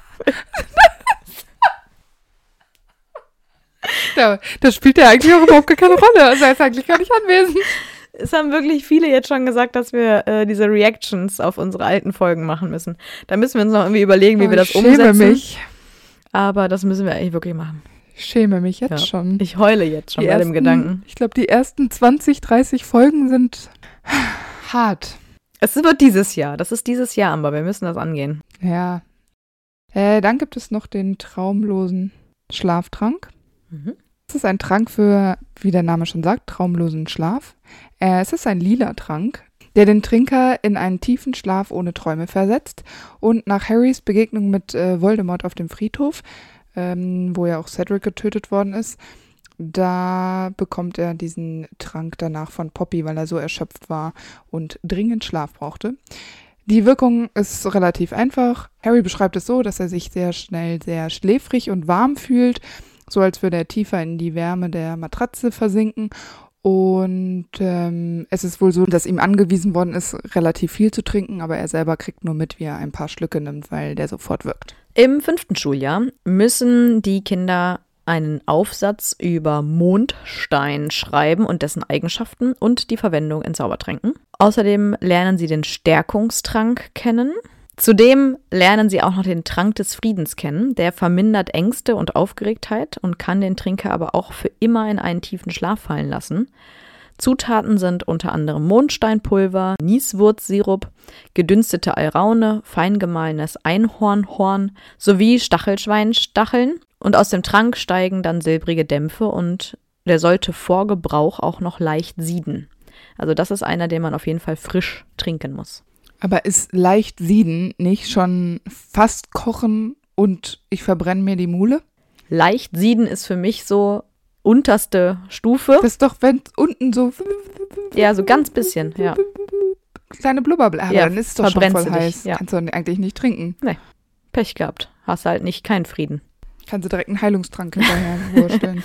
Das spielt ja eigentlich auch überhaupt keine Rolle. Also er ist eigentlich gar nicht anwesend. Es haben wirklich viele jetzt schon gesagt, dass wir diese Reactions auf unsere alten Folgen machen müssen. Da müssen wir uns noch irgendwie überlegen, wie wir das umsetzen. Ich schäme mich. Aber das müssen wir eigentlich wirklich machen. Ich schäme mich jetzt schon. Ich heule jetzt schon bei dem Gedanken. Ich glaube, die ersten 20, 30 Folgen sind hart. Es wird dieses Jahr. Das ist dieses Jahr, Amber. Wir müssen das angehen. Ja. Dann gibt es noch den traumlosen Schlaftrank. Es ist ein Trank für, wie der Name schon sagt, traumlosen Schlaf. Es ist ein lila Trank, der den Trinker in einen tiefen Schlaf ohne Träume versetzt. Und nach Harrys Begegnung mit Voldemort auf dem Friedhof, wo ja auch Cedric getötet worden ist, da bekommt er diesen Trank danach von Poppy, weil er so erschöpft war und dringend Schlaf brauchte. Die Wirkung ist relativ einfach. Harry beschreibt es so, dass er sich sehr schnell sehr schläfrig und warm fühlt, so als würde er tiefer in die Wärme der Matratze versinken. Und es ist wohl so, dass ihm angewiesen worden ist, relativ viel zu trinken, aber er selber kriegt nur mit, wie er ein paar Schlücke nimmt, weil der sofort wirkt. Im 5. Schuljahr müssen die Kinder einen Aufsatz über Mondstein schreiben und dessen Eigenschaften und die Verwendung in Zaubertränken. Außerdem lernen sie den Stärkungstrank kennen. Zudem lernen sie auch noch den Trank des Friedens kennen. Der vermindert Ängste und Aufgeregtheit und kann den Trinker aber auch für immer in einen tiefen Schlaf fallen lassen. Zutaten sind unter anderem Mondsteinpulver, Nieswurzsirup, gedünstete Alraune, fein gemahlenes Einhornhorn sowie Stachelschweinstacheln. Und aus dem Trank steigen dann silbrige Dämpfe und der sollte vor Gebrauch auch noch leicht sieden. Also das ist einer, den man auf jeden Fall frisch trinken muss. Aber ist leicht sieden nicht schon fast kochen und ich verbrenne mir die Mule? Leicht sieden ist für mich so unterste Stufe. Das ist doch, wenn unten so... Ja, so ganz bisschen, ja. Kleine Blubberblätter, ja, dann ist es doch schon voll heiß. Ja. Kannst du eigentlich nicht trinken. Nee, Pech gehabt. Hast halt nicht keinen Frieden. Kannst du direkt einen Heilungstrank hinterher vorstellen.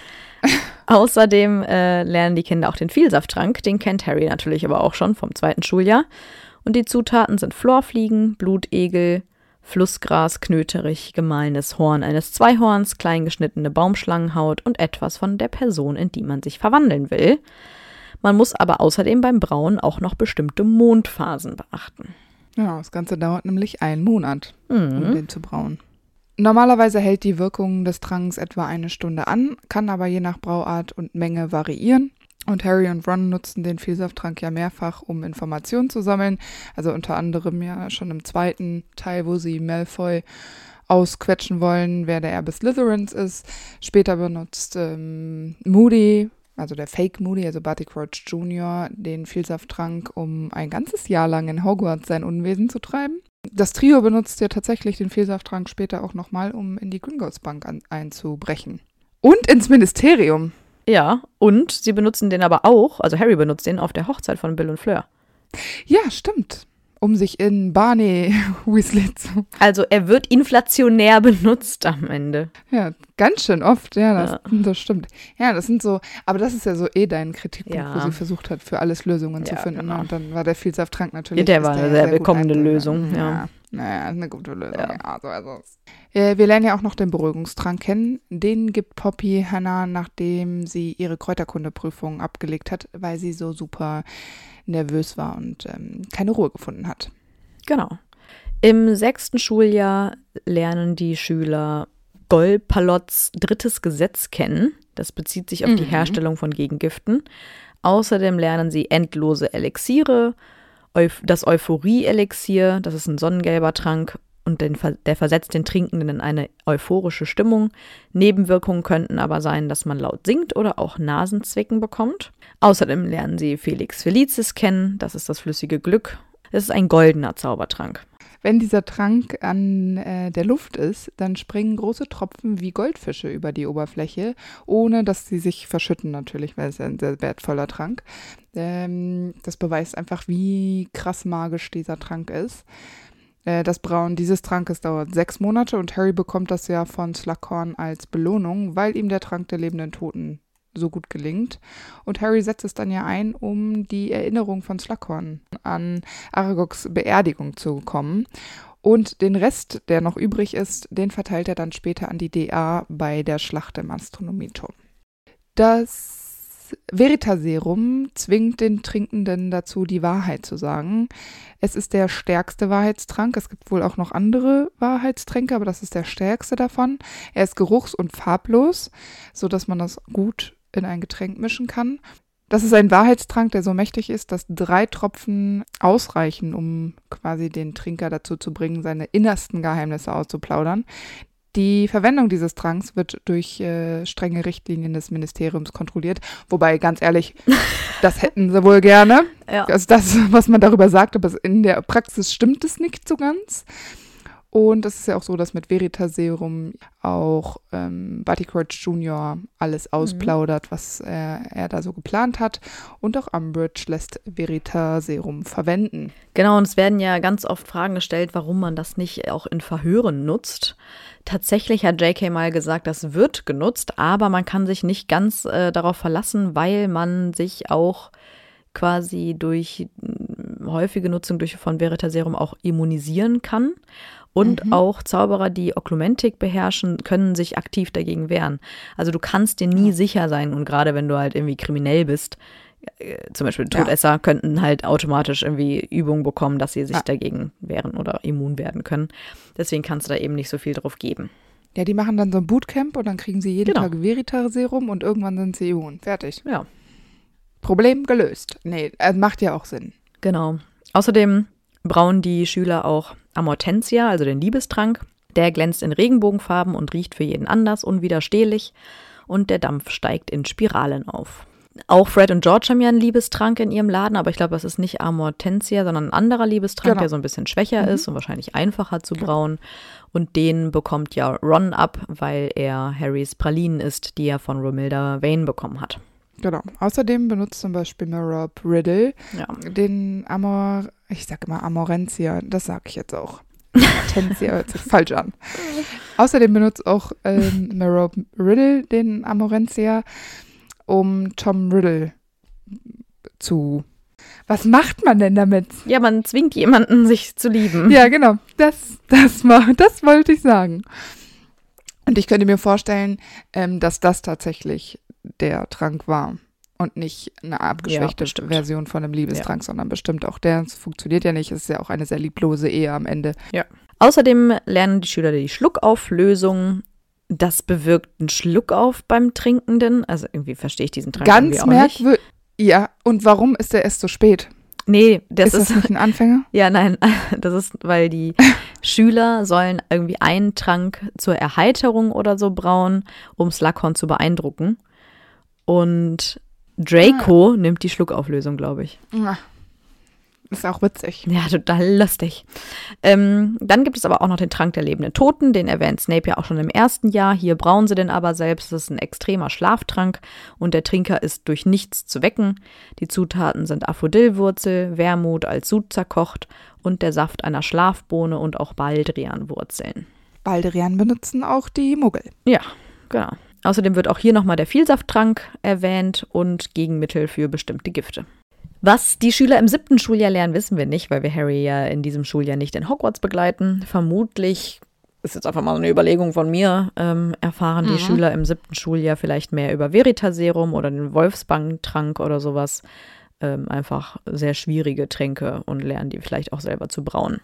Außerdem lernen die Kinder auch den Vielsafttrank. Den kennt Harry natürlich aber auch schon vom 2. Schuljahr. Und die Zutaten sind Florfliegen, Blutegel, Flussgras, Knöterich, gemahlenes Horn eines Zweihorns, klein geschnittene Baumschlangenhaut und etwas von der Person, in die man sich verwandeln will. Man muss aber außerdem beim Brauen auch noch bestimmte Mondphasen beachten. Ja, das Ganze dauert nämlich 1 Monat, um den zu brauen. Normalerweise hält die Wirkung des Tranks etwa 1 Stunde an, kann aber je nach Brauart und Menge variieren. Und Harry und Ron nutzen den Vielsafttrank ja mehrfach, um Informationen zu sammeln. Also unter anderem ja schon im 2. Teil, wo sie Malfoy ausquetschen wollen, wer der Erbe Slytherins ist. Später benutzt Moody, also der Fake Moody, also Barty Crouch Jr., den Vielsafttrank, um ein ganzes Jahr lang in Hogwarts sein Unwesen zu treiben. Das Trio benutzt ja tatsächlich den Vielsafttrank später auch nochmal, um in die Gringotts Bank einzubrechen. Und ins Ministerium. Ja, und sie benutzen den aber auch, also Harry benutzt den auf der Hochzeit von Bill und Fleur. Ja, stimmt. Um sich in Barney Weasley zu... Also er wird inflationär benutzt am Ende. Ja, ganz schön oft, ja, das stimmt. Ja, das sind so, aber das ist ja so dein Kritikpunkt, wo sie versucht hat, für alles Lösungen zu finden. Genau. Und dann war der Vielsafttrank natürlich... Der war eine sehr willkommene Lösung, ja. Naja, ist eine gute Lösung. Ja, so ist es. Wir lernen ja auch noch den Beruhigungstrank kennen. Den gibt Poppy Hannah, nachdem sie ihre Kräuterkundeprüfung abgelegt hat, weil sie so super nervös war und keine Ruhe gefunden hat. Genau. Im 6. Schuljahr lernen die Schüler Golpalots 3. Gesetz kennen. Das bezieht sich auf die Herstellung von Gegengiften. Außerdem lernen sie endlose Elixiere, das Euphorie-Elixier, das ist ein sonnengelber Trank und der versetzt den Trinkenden in eine euphorische Stimmung. Nebenwirkungen könnten aber sein, dass man laut singt oder auch Nasenzwicken bekommt. Außerdem lernen sie Felix Felicis kennen, das ist das flüssige Glück. Es ist ein goldener Zaubertrank. Wenn dieser Trank an der Luft ist, dann springen große Tropfen wie Goldfische über die Oberfläche, ohne dass sie sich verschütten natürlich, weil es ja ein sehr wertvoller Trank. Das beweist einfach, wie krass magisch dieser Trank ist. Das Brauen dieses Trankes dauert 6 Monate und Harry bekommt das ja von Slughorn als Belohnung, weil ihm der Trank der lebenden Toten so gut gelingt. Und Harry setzt es dann ja ein, um die Erinnerung von Slughorn an Aragogs Beerdigung zu bekommen. Und den Rest, der noch übrig ist, den verteilt er dann später an die DA bei der Schlacht im Astronomieturm. Das Veritaserum zwingt den Trinkenden dazu, die Wahrheit zu sagen. Es ist der stärkste Wahrheitstrank. Es gibt wohl auch noch andere Wahrheitstränke, aber das ist der stärkste davon. Er ist geruchs- und farblos, sodass man das gut in ein Getränk mischen kann. Das ist ein Wahrheitstrank, der so mächtig ist, dass 3 Tropfen ausreichen, um quasi den Trinker dazu zu bringen, seine innersten Geheimnisse auszuplaudern. Die Verwendung dieses Tranks wird durch strenge Richtlinien des Ministeriums kontrolliert. Wobei, ganz ehrlich, das hätten sie wohl gerne. Ja. Also das, was man darüber sagt, aber in der Praxis stimmt es nicht so ganz. Und es ist ja auch so, dass mit Veritaserum auch Barty Crouch Jr. alles ausplaudert, was er da so geplant hat. Und auch Umbridge lässt Veritaserum verwenden. Genau, und es werden ja ganz oft Fragen gestellt, warum man das nicht auch in Verhören nutzt. Tatsächlich hat J.K. mal gesagt, das wird genutzt, aber man kann sich nicht ganz darauf verlassen, weil man sich auch quasi durch häufige Nutzung von Veritaserum auch immunisieren kann. Und auch Zauberer, die Oklumentik beherrschen, können sich aktiv dagegen wehren. Also du kannst dir nie sicher sein. Und gerade wenn du halt irgendwie kriminell bist, zum Beispiel Todesser, könnten halt automatisch irgendwie Übungen bekommen, dass sie sich dagegen wehren oder immun werden können. Deswegen kannst du da eben nicht so viel drauf geben. Ja, die machen dann so ein Bootcamp und dann kriegen sie jeden Tag Veritaserum und irgendwann sind sie immun. Fertig. Ja. Problem gelöst. Nee, macht ja auch Sinn. Genau. Außerdem brauen die Schüler auch Amortentia, also den Liebestrank. Der glänzt in Regenbogenfarben und riecht für jeden anders, unwiderstehlich. Und der Dampf steigt in Spiralen auf. Auch Fred und George haben ja einen Liebestrank in ihrem Laden, aber ich glaube, das ist nicht Amortentia, sondern ein anderer Liebestrank, der so ein bisschen schwächer ist und wahrscheinlich einfacher zu brauen. Und den bekommt ja Ron ab, weil er Harrys Pralinen isst, die er von Romilda Vane bekommen hat. Genau. Außerdem benutzt zum Beispiel Rob Riddle den ich sag immer Amorentia, das sag ich jetzt auch. Amortentia hört sich falsch an. Außerdem benutzt auch Rob Riddle den Amorentia, um Tom Riddle zu... Was macht man denn damit? Ja, man zwingt jemanden, sich zu lieben. Ja, genau. Das wollte ich sagen. Und ich könnte mir vorstellen, dass das tatsächlich der Trank war und nicht eine abgeschwächte Version von einem Liebestrank, sondern bestimmt auch der. Es funktioniert ja nicht, es ist ja auch eine sehr lieblose Ehe am Ende. Ja. Außerdem lernen die Schüler die Schluckauflösung. Das bewirkt einen Schluckauf beim Trinkenden. Also irgendwie verstehe ich diesen Trank ganz irgendwie auch nicht. Ja, und warum ist der erst so spät? Nee, das ist nicht ein Anfänger? Ja, nein, das ist, weil die Schüler sollen irgendwie einen Trank zur Erheiterung oder so brauen, um Slughorn zu beeindrucken. Und Draco nimmt die Schluckauflösung, glaube ich. Ist auch witzig. Ja, total lustig. Dann gibt es aber auch noch den Trank der lebenden Toten. Den erwähnt Snape ja auch schon im 1. Jahr. Hier brauen sie den aber selbst. Das ist ein extremer Schlaftrank und der Trinker ist durch nichts zu wecken. Die Zutaten sind Aphrodillwurzel, Wermut als Sud zerkocht und der Saft einer Schlafbohne und auch Baldrianwurzeln. Baldrian benutzen auch die Muggel. Ja, genau. Außerdem wird auch hier nochmal der Vielsafttrank erwähnt und Gegenmittel für bestimmte Gifte. Was die Schüler im 7. Schuljahr lernen, wissen wir nicht, weil wir Harry ja in diesem Schuljahr nicht in Hogwarts begleiten. Vermutlich, ist jetzt einfach mal so eine Überlegung von mir, erfahren die Schüler im 7. Schuljahr vielleicht mehr über Veritaserum oder den Wolfsbandtrank oder sowas. Einfach sehr schwierige Tränke und lernen die vielleicht auch selber zu brauen.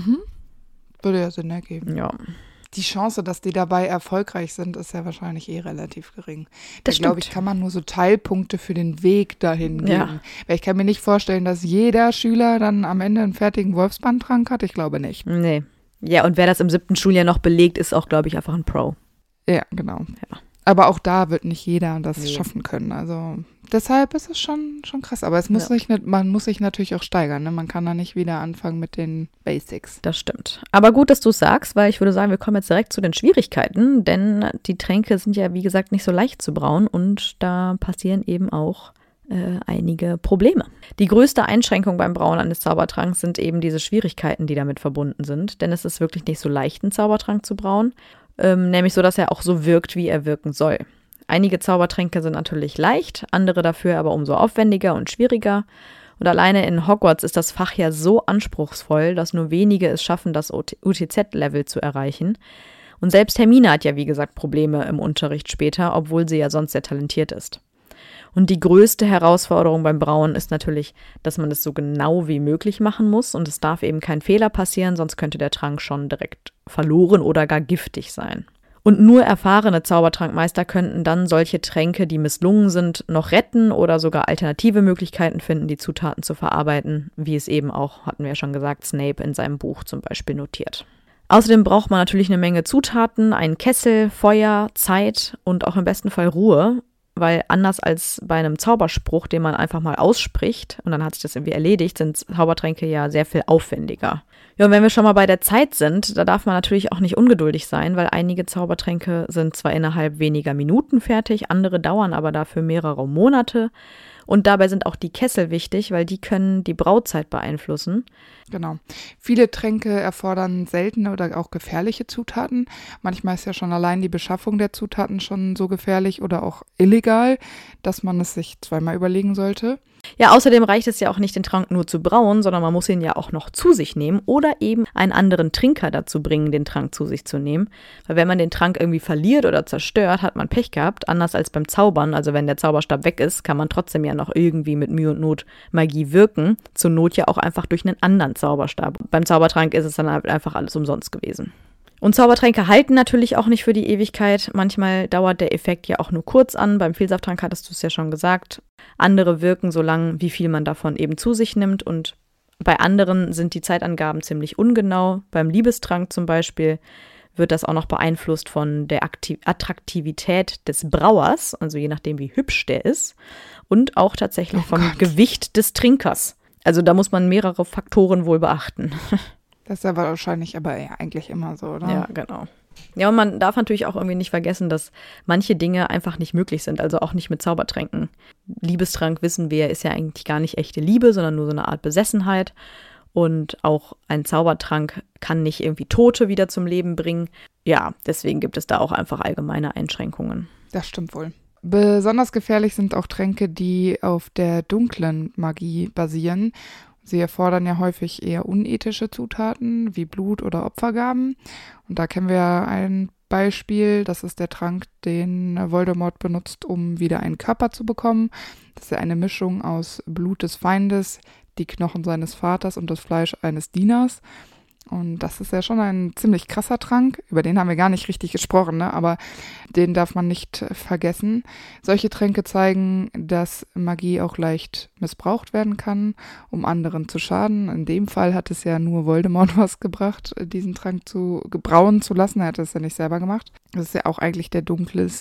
Würde ja Sinn ergeben. Ja. Die Chance, dass die dabei erfolgreich sind, ist ja wahrscheinlich relativ gering. Da Das glaube ich, stimmt. kann man nur so Teilpunkte für den Weg dahin geben. Ja. Weil ich kann mir nicht vorstellen, dass jeder Schüler dann am Ende einen fertigen Wolfsbandtrank hat. Ich glaube nicht. Nee. Ja, und wer das im 7. Schuljahr noch belegt, ist auch, glaube ich, einfach ein Pro. Ja, genau. Ja. Aber auch da wird nicht jeder das Nee. schaffen können. Also deshalb ist es schon krass. Aber es muss sich nicht, man muss sich natürlich auch steigern. Ne? Man kann da nicht wieder anfangen mit den Basics. Das stimmt. Aber gut, dass du es sagst, weil ich würde sagen, wir kommen jetzt direkt zu den Schwierigkeiten, denn die Tränke sind ja, wie gesagt, nicht so leicht zu brauen und da passieren eben auch einige Probleme. Die größte Einschränkung beim Brauen eines Zaubertranks sind eben diese Schwierigkeiten, die damit verbunden sind, denn es ist wirklich nicht so leicht, einen Zaubertrank zu brauen, nämlich so, dass er auch so wirkt, wie er wirken soll. Einige Zaubertränke sind natürlich leicht, andere dafür aber umso aufwendiger und schwieriger. Und alleine in Hogwarts ist das Fach ja so anspruchsvoll, dass nur wenige es schaffen, das UTZ-Level zu erreichen. Und selbst Hermine hat ja, wie gesagt, Probleme im Unterricht später, obwohl sie ja sonst sehr talentiert ist. Und die größte Herausforderung beim Brauen ist natürlich, dass man es so genau wie möglich machen muss und es darf eben kein Fehler passieren, sonst könnte der Trank schon direkt verloren oder gar giftig sein. Und nur erfahrene Zaubertrankmeister könnten dann solche Tränke, die misslungen sind, noch retten oder sogar alternative Möglichkeiten finden, die Zutaten zu verarbeiten, wie es eben auch, hatten wir ja schon gesagt, Snape in seinem Buch zum Beispiel notiert. Außerdem braucht man natürlich eine Menge Zutaten, einen Kessel, Feuer, Zeit und auch im besten Fall Ruhe, weil anders als bei einem Zauberspruch, den man einfach mal ausspricht und dann hat sich das irgendwie erledigt, sind Zaubertränke ja sehr viel aufwendiger. Ja, und wenn wir schon mal bei der Zeit sind, da darf man natürlich auch nicht ungeduldig sein, weil einige Zaubertränke sind zwar innerhalb weniger Minuten fertig, andere dauern aber dafür mehrere Monate. Und dabei sind auch die Kessel wichtig, weil die können die Brauzeit beeinflussen. Genau. Viele Tränke erfordern seltene oder auch gefährliche Zutaten. Manchmal ist ja schon allein die Beschaffung der Zutaten schon so gefährlich oder auch illegal, dass man es sich zweimal überlegen sollte. Ja, außerdem reicht es ja auch nicht, den Trank nur zu brauen, sondern man muss ihn ja auch noch zu sich nehmen oder eben einen anderen Trinker dazu bringen, den Trank zu sich zu nehmen. Weil wenn man den Trank irgendwie verliert oder zerstört, hat man Pech gehabt. Anders als beim Zaubern, also wenn der Zauberstab weg ist, kann man trotzdem ja noch irgendwie mit Mühe und Not Magie wirken. Zur Not ja auch einfach durch einen anderen Zauberstab. Beim Zaubertrank ist es dann halt einfach alles umsonst gewesen. Und Zaubertränke halten natürlich auch nicht für die Ewigkeit. Manchmal dauert der Effekt ja auch nur kurz an. Beim Vielsafttrank hattest du es ja schon gesagt. Andere wirken so lang, wie viel man davon eben zu sich nimmt. Und bei anderen sind die Zeitangaben ziemlich ungenau. Beim Liebestrank zum Beispiel wird das auch noch beeinflusst von der Attraktivität des Brauers, also je nachdem, wie hübsch der ist. Und auch tatsächlich vom Gewicht des Trinkers. Also da muss man mehrere Faktoren wohl beachten. Das ist ja wahrscheinlich aber ja eigentlich immer so, oder? Ja, genau. Ja, und man darf natürlich auch irgendwie nicht vergessen, dass manche Dinge einfach nicht möglich sind, also auch nicht mit Zaubertränken. Liebestrank, wissen wir, ist ja eigentlich gar nicht echte Liebe, sondern nur so eine Art Besessenheit. Und auch ein Zaubertrank kann nicht irgendwie Tote wieder zum Leben bringen. Ja, deswegen gibt es da auch einfach allgemeine Einschränkungen. Das stimmt wohl. Besonders gefährlich sind auch Tränke, die auf der dunklen Magie basieren. Sie erfordern ja häufig eher unethische Zutaten wie Blut oder Opfergaben. Und da kennen wir ein Beispiel, das ist der Trank, den Voldemort benutzt, um wieder einen Körper zu bekommen. Das ist ja eine Mischung aus Blut des Feindes, die Knochen seines Vaters und das Fleisch eines Dieners. Und das ist ja schon ein ziemlich krasser Trank. Über den haben wir gar nicht richtig gesprochen, ne? Aber den darf man nicht vergessen. Solche Tränke zeigen, dass Magie auch leicht missbraucht werden kann, um anderen zu schaden. In dem Fall hat es ja nur Voldemort was gebracht, diesen Trank brauen zu lassen. Er hat es ja nicht selber gemacht. Das ist ja auch eigentlich der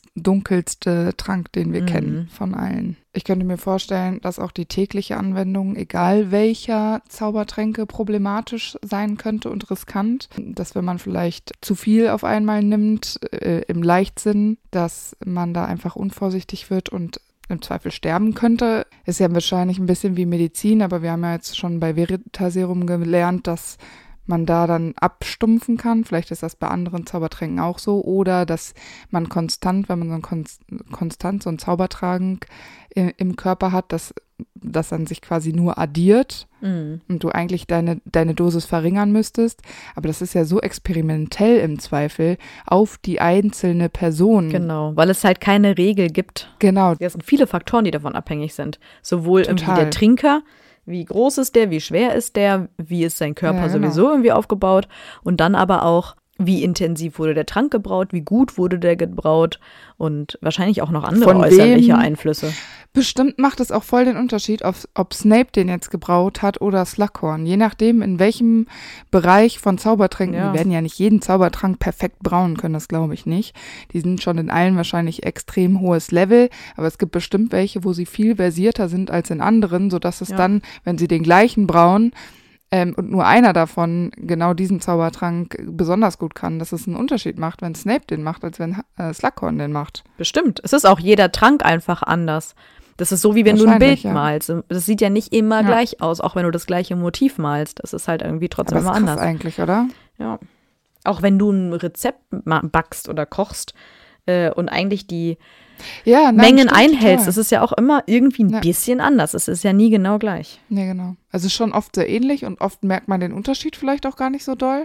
dunkelste Trank, den wir kennen von allen. Ich könnte mir vorstellen, dass auch die tägliche Anwendung, egal welcher Zaubertränke, problematisch sein könnte und riskant. Dass wenn man vielleicht zu viel auf einmal nimmt, im Leichtsinn, dass man da einfach unvorsichtig wird und im Zweifel sterben könnte. Ist ja wahrscheinlich ein bisschen wie Medizin, aber wir haben ja jetzt schon bei Veritaserum gelernt, dass man da dann abstumpfen kann. Vielleicht ist das bei anderen Zaubertränken auch so. Oder dass man konstant, wenn man so einen Zaubertrank im Körper hat, dass das dann sich quasi nur addiert und du eigentlich deine Dosis verringern müsstest. Aber das ist ja so experimentell im Zweifel auf die einzelne Person. Genau, weil es halt keine Regel gibt. Genau. Es sind viele Faktoren, die davon abhängig sind. Sowohl irgendwie Total. der Trinker, wie groß ist der, wie schwer ist der, wie ist sein Körper Ja, genau. sowieso irgendwie aufgebaut und dann aber auch, wie intensiv wurde der Trank gebraut, wie gut wurde der gebraut und wahrscheinlich auch noch andere Von äußerliche wem? Einflüsse. Bestimmt macht es auch voll den Unterschied, ob Snape den jetzt gebraut hat oder Slughorn. Je nachdem, in welchem Bereich von Zaubertränken, Ja. die werden ja nicht jeden Zaubertrank perfekt brauen können, das glaube ich nicht. Die sind schon in allen wahrscheinlich extrem hohes Level, aber es gibt bestimmt welche, wo sie viel versierter sind als in anderen, sodass es dann, wenn sie den gleichen brauen, und nur einer davon genau diesen Zaubertrank besonders gut kann, dass es einen Unterschied macht, wenn Snape den macht, als wenn Slughorn den macht. Bestimmt. Es ist auch jeder Trank einfach anders. Das ist so, wie wenn du ein Bild Wahrscheinlich, ja. malst. Das sieht ja nicht immer Ja. gleich aus, auch wenn du das gleiche Motiv malst. Das ist halt irgendwie trotzdem Aber immer ist krass anders. eigentlich, oder? Ja. Auch wenn du ein Rezept backst oder kochst und eigentlich die Ja, nein, Mengen stimmt, einhältst, total. das ist ja auch immer irgendwie ein Ja. bisschen anders. Es ist ja nie genau gleich. Ja, genau. Also schon oft sehr ähnlich und oft merkt man den Unterschied vielleicht auch gar nicht so doll.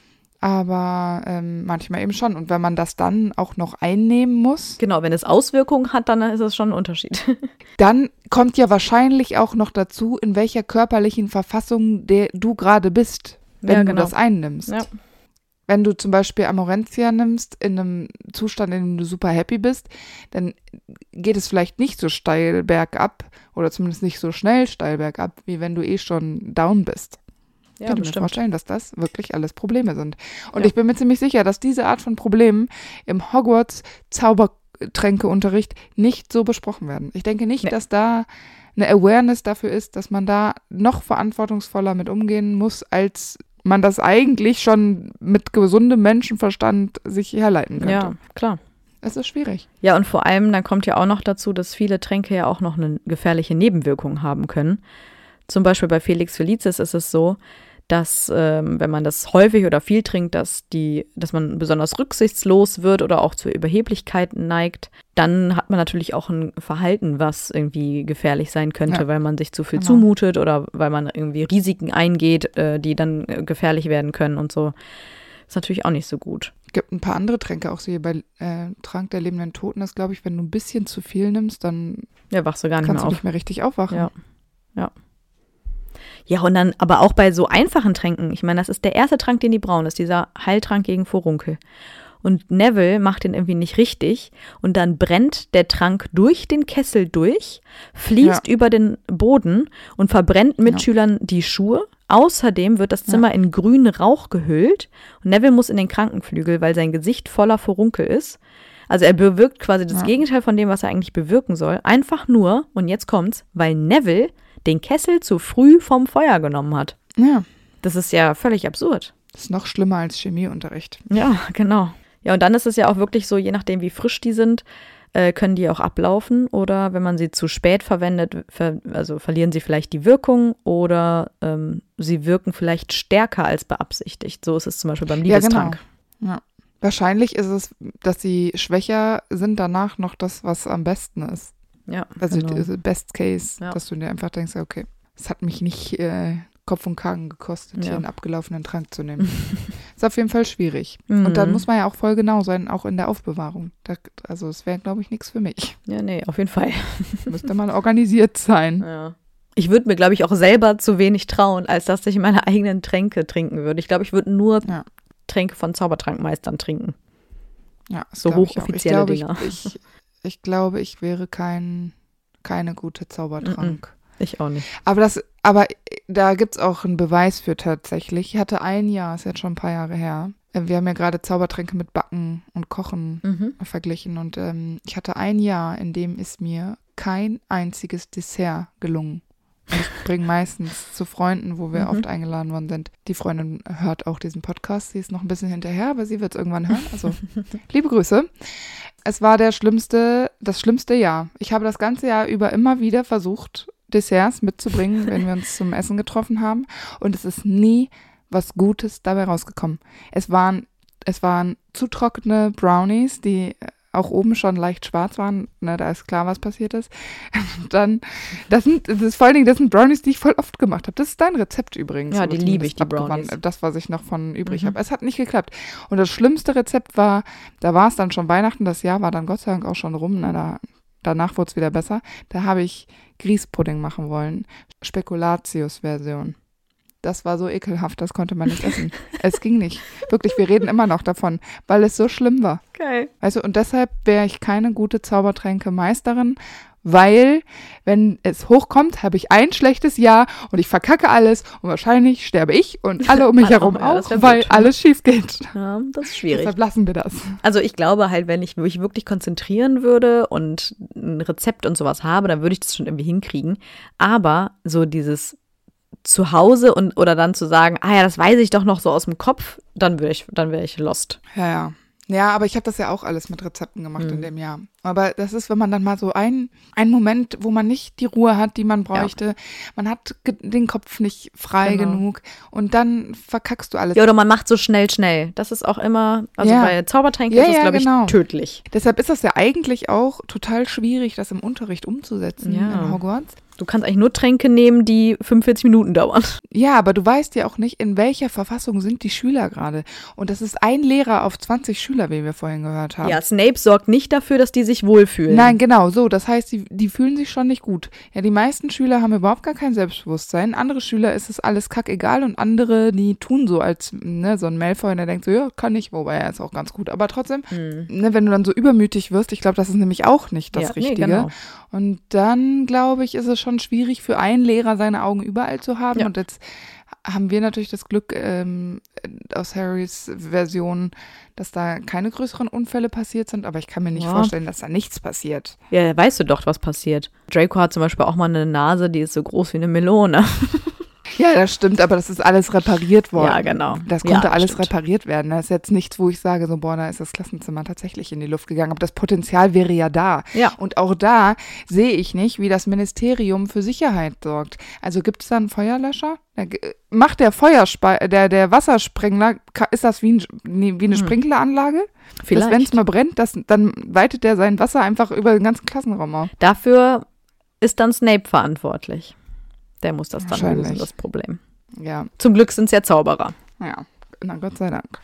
Aber manchmal eben schon. Und wenn man das dann auch noch einnehmen muss, Genau, wenn es Auswirkungen hat, dann ist es schon ein Unterschied. dann kommt ja wahrscheinlich auch noch dazu, in welcher körperlichen Verfassung du gerade bist, wenn Ja, du genau. das einnimmst. Ja. Wenn du zum Beispiel Amorentia nimmst, in einem Zustand, in dem du super happy bist, dann geht es vielleicht nicht so steil bergab oder zumindest nicht so schnell steil bergab, wie wenn du eh schon down bist. Ja, Ich kann mir bestimmt. vorstellen, dass das wirklich alles Probleme sind. Und Ja. ich bin mir ziemlich sicher, dass diese Art von Problemen im Hogwarts-Zaubertränkeunterricht nicht so besprochen werden. Ich denke nicht, Nee. dass da eine Awareness dafür ist, dass man da noch verantwortungsvoller mit umgehen muss, als man das eigentlich schon mit gesundem Menschenverstand sich herleiten könnte. Ja, klar. Es ist schwierig. Ja, und vor allem, dann kommt ja auch noch dazu, dass viele Tränke ja auch noch eine gefährliche Nebenwirkung haben können. Zum Beispiel bei Felix Felicis ist es so, dass wenn man das häufig oder viel trinkt, dass man besonders rücksichtslos wird oder auch zur Überheblichkeit neigt, dann hat man natürlich auch ein Verhalten, was irgendwie gefährlich sein könnte, Ja. weil man sich zu viel Genau. zumutet oder weil man irgendwie Risiken eingeht, die dann gefährlich werden können und so. Ist natürlich auch nicht so gut. Es gibt ein paar andere Tränke, auch so hier bei Trank der lebenden Toten ist, glaube ich, wenn du ein bisschen zu viel nimmst, dann Ja, wachst du gar nicht kannst mehr du auf. nicht mehr richtig aufwachen. Ja. Ja, und dann aber auch bei so einfachen Tränken. Ich meine, das ist der erste Trank, den die brauen, ist dieser Heiltrank gegen Furunkel. Und Neville macht den irgendwie nicht richtig und dann brennt der Trank durch den Kessel durch, fließt über den Boden und verbrennt Mitschülern die Schuhe. Außerdem wird das Zimmer in grünen Rauch gehüllt und Neville muss in den Krankenflügel, weil sein Gesicht voller Furunkel ist. Also er bewirkt quasi das Gegenteil von dem, was er eigentlich bewirken soll. Einfach nur, und jetzt kommt's, weil Neville den Kessel zu früh vom Feuer genommen hat. Ja, Das ist ja völlig absurd. das ist noch schlimmer als Chemieunterricht. Ja, genau. Ja, und dann ist es ja auch wirklich so, je nachdem, wie frisch die sind, können die auch ablaufen. Oder wenn man sie zu spät verwendet, also verlieren sie vielleicht die Wirkung oder sie wirken vielleicht stärker als beabsichtigt. So ist es zum Beispiel beim Liebestrank. Ja. Ja. Wahrscheinlich ist es, dass sie schwächer sind danach noch das, was am besten ist. Ja, Also genau. diese Best Case, Ja. dass du dir einfach denkst, okay, es hat mich nicht Kopf und Kragen gekostet, hier Ja. einen abgelaufenen Trank zu nehmen. Ist auf jeden Fall schwierig. Mhm. Und dann muss man ja auch voll genau sein, auch in der Aufbewahrung. Also es wäre, glaube ich, nichts für mich. Ja, nee, auf jeden Fall. Müsste man organisiert sein. Ja. Ich würde mir, glaube ich, auch selber zu wenig trauen, als dass ich meine eigenen Tränke trinken würde. Ich glaube, ich würde nur Ja. Tränke von Zaubertrankmeistern trinken. Ja, das So glaub ich auch. hochoffizielle Ich glaube, Dinger. ich glaube, ich wäre keine gute Zaubertrank. Ich auch nicht. Aber da gibt es auch einen Beweis für tatsächlich. Ich hatte ein Jahr, ist jetzt schon ein paar Jahre her. Wir haben ja gerade Zaubertränke mit Backen und Kochen verglichen. Und ich hatte ein Jahr, in dem ist mir kein einziges Dessert gelungen. Und ich bringe meistens zu Freunden, wo wir oft eingeladen worden sind. Die Freundin hört auch diesen Podcast. Sie ist noch ein bisschen hinterher, aber sie wird es irgendwann hören. Also liebe Grüße. Es war das schlimmste Jahr. Ich habe das ganze Jahr über immer wieder versucht, Desserts mitzubringen, wenn wir uns zum Essen getroffen haben. Und es ist nie was Gutes dabei rausgekommen. Es waren zu trockene Brownies, die auch oben schon leicht schwarz waren, ne, da ist klar, was passiert ist. Dann, das sind Brownies, die ich voll oft gemacht habe. Das ist dein Rezept übrigens. Ja, die liebe ich, die Brownies. Das, was ich noch von übrig habe. Es hat nicht geklappt. Und das schlimmste Rezept war, da war es dann schon Weihnachten, das Jahr war dann Gott sei Dank auch schon rum, ne, danach wurde es wieder besser. Da habe ich Grießpudding machen wollen. Spekulatius-Version. Das war so ekelhaft, das konnte man nicht essen. Es ging nicht. Wirklich, wir reden immer noch davon, weil es so schlimm war. Geil. Also, und deshalb wäre ich keine gute Zaubertränke-Meisterin, weil, wenn es hochkommt, habe ich ein schlechtes Jahr und ich verkacke alles und wahrscheinlich sterbe ich und alle um mich herum ja, auch, weil alles schief geht. Ja, das ist schwierig. Deshalb lassen wir das. Also ich glaube halt, wenn ich mich wirklich konzentrieren würde und ein Rezept und sowas habe, dann würde ich das schon irgendwie hinkriegen. Aber so dieses zu Hause oder dann zu sagen, ja, das weiß ich doch noch so aus dem Kopf, dann wäre ich lost. Ja. Ja, aber ich habe das ja auch alles mit Rezepten gemacht in dem Jahr. Aber das ist, wenn man dann mal so einen Moment, wo man nicht die Ruhe hat, die man bräuchte. Ja. Man hat den Kopf nicht frei genug und dann verkackst du alles. Ja, oder man macht so schnell. Das ist auch immer, also bei Zaubertränken ist es, glaube ich, tödlich. Deshalb ist das ja eigentlich auch total schwierig, das im Unterricht umzusetzen in Hogwarts. Du kannst eigentlich nur Tränke nehmen, die 45 Minuten dauern. Ja, aber du weißt ja auch nicht, in welcher Verfassung sind die Schüler gerade. Und das ist ein Lehrer auf 20 Schüler, wie wir vorhin gehört haben. Ja, Snape sorgt nicht dafür, dass die sich wohlfühlen. Nein, genau, so. Das heißt, die fühlen sich schon nicht gut. Ja, die meisten Schüler haben überhaupt gar kein Selbstbewusstsein. Andere Schüler ist es alles kackegal und andere, die tun so als, ne, so ein Malfoy, der denkt so, ja, kann ich, wobei er ist auch ganz gut. Aber trotzdem, ne, wenn du dann so übermütig wirst, ich glaube, das ist nämlich auch nicht das Richtige. Nee, genau. Und dann, glaube ich, ist es schon schwierig für einen Lehrer, seine Augen überall zu haben. Ja. Und jetzt haben wir natürlich das Glück aus Harrys Version, dass da keine größeren Unfälle passiert sind. Aber ich kann mir nicht vorstellen, dass da nichts passiert. Ja, weißt du doch, was passiert. Draco hat zum Beispiel auch mal eine Nase, die ist so groß wie eine Melone. Ja, das stimmt, aber das ist alles repariert worden. Ja, genau. Das konnte alles repariert werden. Das ist jetzt nichts, wo ich sage, so, boah, da ist das Klassenzimmer tatsächlich in die Luft gegangen. Aber das Potenzial wäre ja da. Ja. Und auch da sehe ich nicht, wie das Ministerium für Sicherheit sorgt. Also gibt es da einen Feuerlöscher? Macht der der Wassersprengler, ist das wie eine Sprinkleranlage? Vielleicht. Dass, wenn es mal brennt, dann weitet der sein Wasser einfach über den ganzen Klassenraum auf. Dafür ist dann Snape verantwortlich. Der muss das dann lösen, das Problem. Ja. Zum Glück sind es ja Zauberer. Ja, na Gott sei Dank.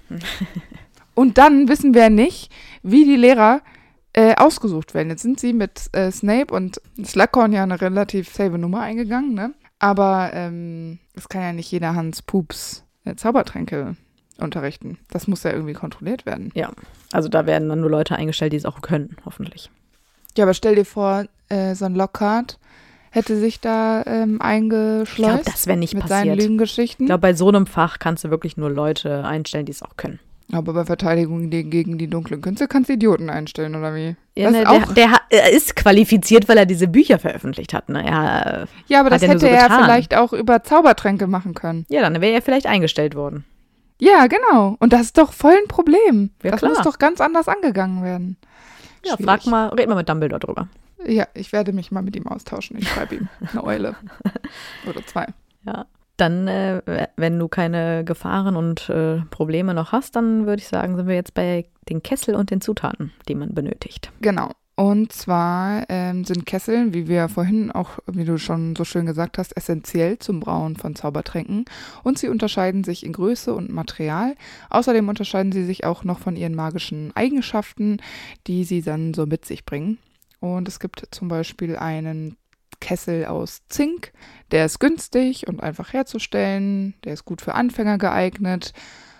Und dann wissen wir nicht, wie die Lehrer ausgesucht werden. Jetzt sind sie mit Snape und Slughorn ja eine relativ safe Nummer eingegangen, ne? Aber es kann ja nicht jeder Hans Pups Zaubertränke unterrichten. Das muss ja irgendwie kontrolliert werden. Ja, also da werden dann nur Leute eingestellt, die es auch können, hoffentlich. Ja, aber stell dir vor, so ein Lockhart hätte sich da eingeschleust. Ich glaube, das wäre nicht mit passiert. Seinen Lügengeschichten. Ich glaube, bei so einem Fach kannst du wirklich nur Leute einstellen, die es auch können. Aber bei Verteidigung gegen die dunklen Künste kannst du Idioten einstellen, oder wie? Ja, ne, der ist qualifiziert, weil er diese Bücher veröffentlicht hat. Ne? Ja, aber das hätte er vielleicht auch über Zaubertränke machen können. Ja, dann wäre er vielleicht eingestellt worden. Ja, genau. Und das ist doch voll ein Problem. Ja, das klar. muss doch ganz anders angegangen werden. Ja, red mal mit Dumbledore drüber. Ja, ich werde mich mal mit ihm austauschen. Ich schreibe ihm eine Eule. Oder 2. Ja. Dann, wenn du keine Gefahren und Probleme noch hast, dann würde ich sagen, sind wir jetzt bei den Kessel und den Zutaten, die man benötigt. Genau. Und zwar sind Kessel, wie wir vorhin auch, wie du schon so schön gesagt hast, essentiell zum Brauen von Zaubertränken. Und sie unterscheiden sich in Größe und Material. Außerdem unterscheiden sie sich auch noch von ihren magischen Eigenschaften, die sie dann so mit sich bringen. Und es gibt zum Beispiel einen Kessel aus Zink, der ist günstig und einfach herzustellen, der ist gut für Anfänger geeignet,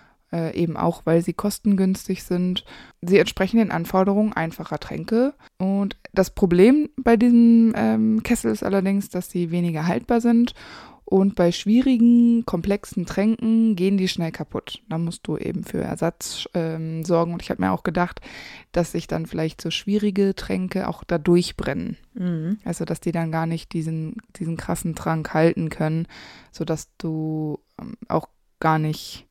eben auch, weil sie kostengünstig sind. Sie entsprechen den Anforderungen einfacher Tränke und das Problem bei diesem Kessel ist allerdings, dass sie weniger haltbar sind und bei schwierigen, komplexen Tränken gehen die schnell kaputt. Da musst du eben für Ersatz sorgen. Und ich habe mir auch gedacht, dass sich dann vielleicht so schwierige Tränke auch da durchbrennen. Mhm. Also, dass die dann gar nicht diesen krassen Trank halten können, sodass du auch gar nicht